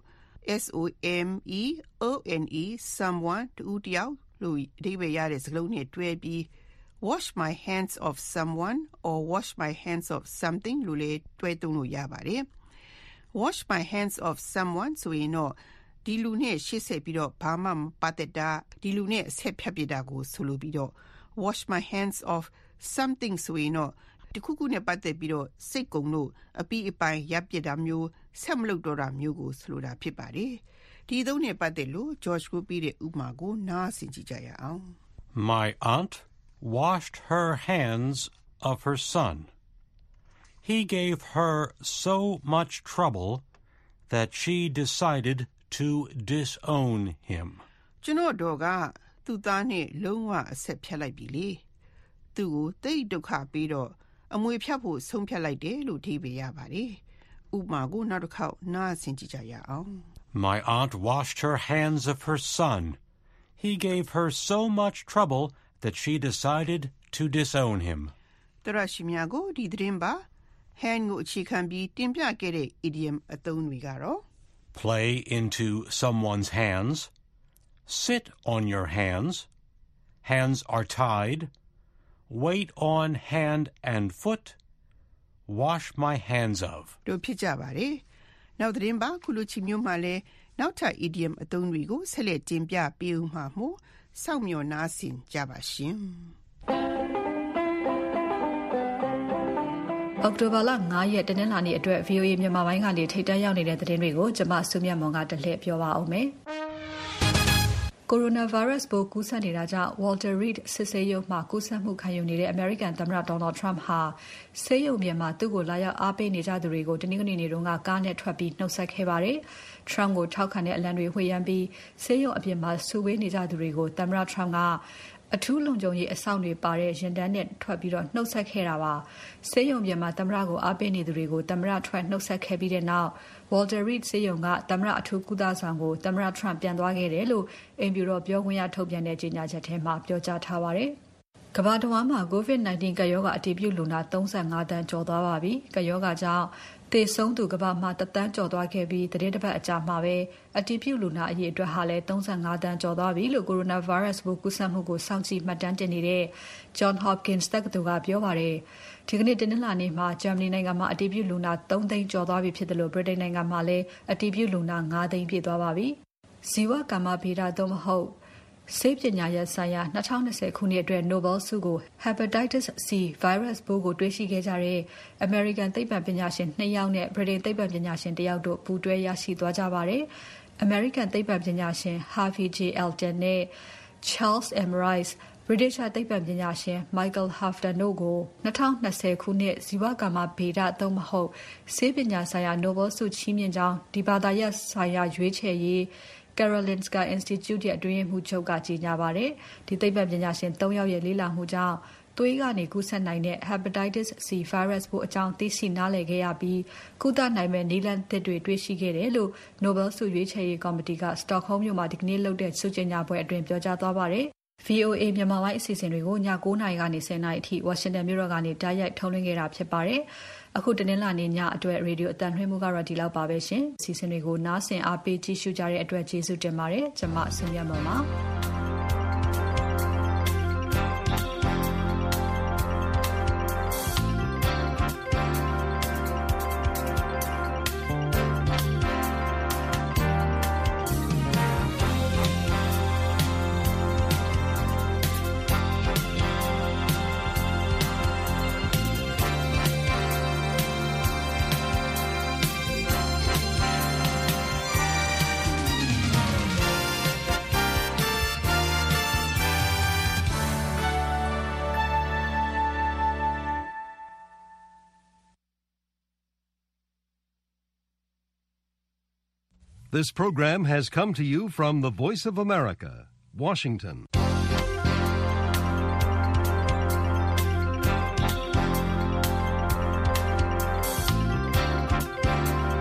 somone someone တူတယောက်လို့အဓိပ္ပာယ်ရတဲ့စကားလုံးနဲ့တွဲပြီး wash my hands of someone or wash my hands of something လို့လည်းတွဲသုံးလို့ရပါတယ် wash my hands of someone ဆိုရင်တော့ဒီလူနဲ့ရှေ့ဆက်ပြီးတော့ဘာမှမပတ်သက်တာဒီလူနဲ့ဆက်ဖြတ်ပြတာကိုဆိုလိုပြီးတော့ wash my hands of something ဆိုရင်တော့တခုခုနဲ့ပတ်သက်ပြီးတော့စိတ်ကုံလို့အပီးအပိုင်ရပ်ပြတာမျိုးဆက်မလုပ်တော့တာမျိုးကိုဆိုလိုတာဖြစ်ပါတယ်ဒီသုံးနဲ့ပတ်သက်လို့ George ကိုပြီးတဲ့ဥပမာကိုနားဆင်ကြည့်ကြရအောင် My aunt washed her hands of her son. He gave her so much trouble that she decided to disown him. ကျွန်တော်တို့ကသူ့သားနဲ့လုံးဝအဆက်ဖြတ်လိုက်ပြီလေသူ့ကိုတိတ်ဒုက္ခပြီးတော့အမွေဖြတ်ဖို့ဆုံးဖြတ်လိုက်တယ်လို့ဒီပဲရပါတယ်ဥပမာကိုနောက်တစ်ခေါက်နားဆင်ကြည့်ကြရအောင် My aunt washed her hands of her son. He gave her so much trouble that she decided to disown him. တရရှိမြကိုဒီသတင်းပါ hand ကိုအခြေခံပြီးတင်ပြခဲ့တဲ့ idiom အသုံးတွေကတော့ play into someone's hands, sit on your hands, hands are tied, wait on hand and foot, wash my hands of. တို့ဖြစ်ကြပါတယ်နောက်သတင်းပါခုလိုချီမျိုးမှလည်းနောက်ထပ် idiom အသုံးတွေကိုဆက်လက်တင်ပြပေးဦးမှာမို့စောင့်မျှော်နားဆင်ကြပါရှင်အောက်တိုဘာလfiveရက်တနင်္လာနေ့အတွက် V O A မြန်မာပိုင်းကနေထိပ်တန်းရောက်နေတဲ့သတင်းတွေကိုကျွန်မစုမြတ်မွန်ကတလှည့်ပြောပါအောင်မယ်။ Coronavirus ပိုးကူးစက်နေတာကြောင့် Walter Reed စစ်ဆေးရုံမှာကူးစက်မှုခံယူနေတဲ့ American သမ္မတ Donald Trump ဟာဆေးရုံပြင်မှာသူ့ကိုလာရောက်အားပေးနေကြသူတွေကိုတနင်္ဂနွေနေ့တုန်းကကားနဲ့ထွက်ပြီးနှုတ်ဆက်ခဲ့ပါတယ်။ Trump ကိုထောက်ခံတဲ့အလံတွေဝှေ့ယမ်းပြီးဆေးရုံအပြင်မှာစုဝေးနေကြသူတွေကိုသမ္မတ Trump ကအထူးလုံခြုံရေးအဆောင်တွေပါတဲ့ရင်တန်းနဲ့ထွက်ပြီးတော့နှုတ်ဆက်ခဲ့တာပါဆေးရုံပြင်မှာသမ္မတကိုအားပေးနေသူတွေကိုသမ္မတထွက်နှုတ်ဆက်ခဲ့ပြီးတဲ့နောက် Walter Reed ဆေးရုံကသမ္မတအထူးကုသဆောင်ကိုသမ္မတ Trump ပြန်သွားခဲ့တယ်လို့အိမ်ဖြူတော်ပြောခွင့်ရထုတ်ပြန်တဲ့ကြေညာချက်ထဲမှာပြောကြားထားပါတယ်ကမ္ဘာတဝန်းမှာ COVID nineteen ကပ်ရောဂါအတည်ပြုလူနာthirty-fiveသန်းကျော်သွားပါပြီ။ကပ်ရောဂါကြောင့်သေဆုံးသူကမ္ဘာမှာoneသန်းကျော်သွားခဲ့ပြီးသတင်းတစ်ပတ်အကြာမှာပဲအတည်ပြုလူနာအရေအတွက်ဟာလည်းthirty-fiveသန်းကျော်သွားပြီလို့ Coronavirus ပိုးကူးစက်မှုကိုစောင့်ကြည့်မှတ်တမ်းတင်နေတဲ့ John Hopkins တက္ကသိုလ်ကပြောပါတယ်။ဒီကနေ့တနင်္လာနေ့မှာဂျာမနီနိုင်ငံမှာအတည်ပြုလူနာthreeသိန်းကျော်သွားပြီဖြစ်တယ်လို့ဗြိတိန်နိုင်ငံမှာလည်းအတည်ပြုလူနာfiveသိန်းပြည့်သွားပါပြီ။ဇီဝကမ္မဗေဒသို့မဟုတ်ဆေးပညာရပ်ဆိုင်ရာtwenty twentyခုနှစ်အတွက် Nobel ဆုကို Hepatitis C virus ပိုးကိုတွေ့ရှိခဲ့ကြတဲ့ American သိပ္ပံပညာရှင်twoယောက်နဲ့ Britain သိပ္ပံပညာရှင်oneယောက်တို့ပူးတွဲရရှိသွားကြပါတယ်။ American သိပ္ပံပညာရှင် Harvey J. Elton နဲ့ Charles M. Rice British သိပ္ပံပညာရှင် Michael Houghton တို့ကိုtwenty twentyခုနှစ်ဇီဝကမ္မဗေဒသို့မဟုတ်ဆေးပညာဆိုင်ရာ Nobel ဆုချီးမြှင့်ကြောင်းဒီဘာသာရပ်ဆိုင်ရာရွေးချယ်ရေးKarolinska Institute ရဲ့အတွင်းရေးမှူးချုပ်ကကြေညာပါတယ်။ဒီသိပ္ပံပညာရှင်threeယောက်ရဲ့လေ့လာမှုကြောင့်သွေးကနေကူးစက်နိုင်တဲ့ Hepatitis C virus ပိုးအကြောင်းသိရှိနားလည်ခဲ့ရပြီးကုသနိုင်မဲ့နည်းလမ်းသစ်တွေတွေ့ရှိခဲ့တယ်လို့ Nobel ဆုရွေးချယ်ရေးကော်မတီက Stockholm မြို့မှာဒီကနေ့လုပ်တဲ့ဆုကြေညာပွဲအတွင်းပြောကြားသွားပါတယ်။ V O A မြန်မာပိုင်းအစီအစဉ်တွေကိုညnineနာရီကနေtenနာရီအထိ Washington မြို့တော်ကနေတိုက်ရိုက်ထုတ်လွှင့်ခဲ့တာဖြစ်ပါတယ်။အခုတနင်္လာနေ့ညအတွက်ရေဒီယိုအသံလွှင့်မှုကတော့ဒီလောက်ပါပဲရှင်။အစီအစဉ်တွေကိုနားဆင်အားပေးကြည့်ရှုကြတဲ့အတွက်ကျေးဇူးတင်ပါတယ်။ကျွန်မဆွေမြတ်မော်ပါ။ This program has come to you from the Voice of America, Washington.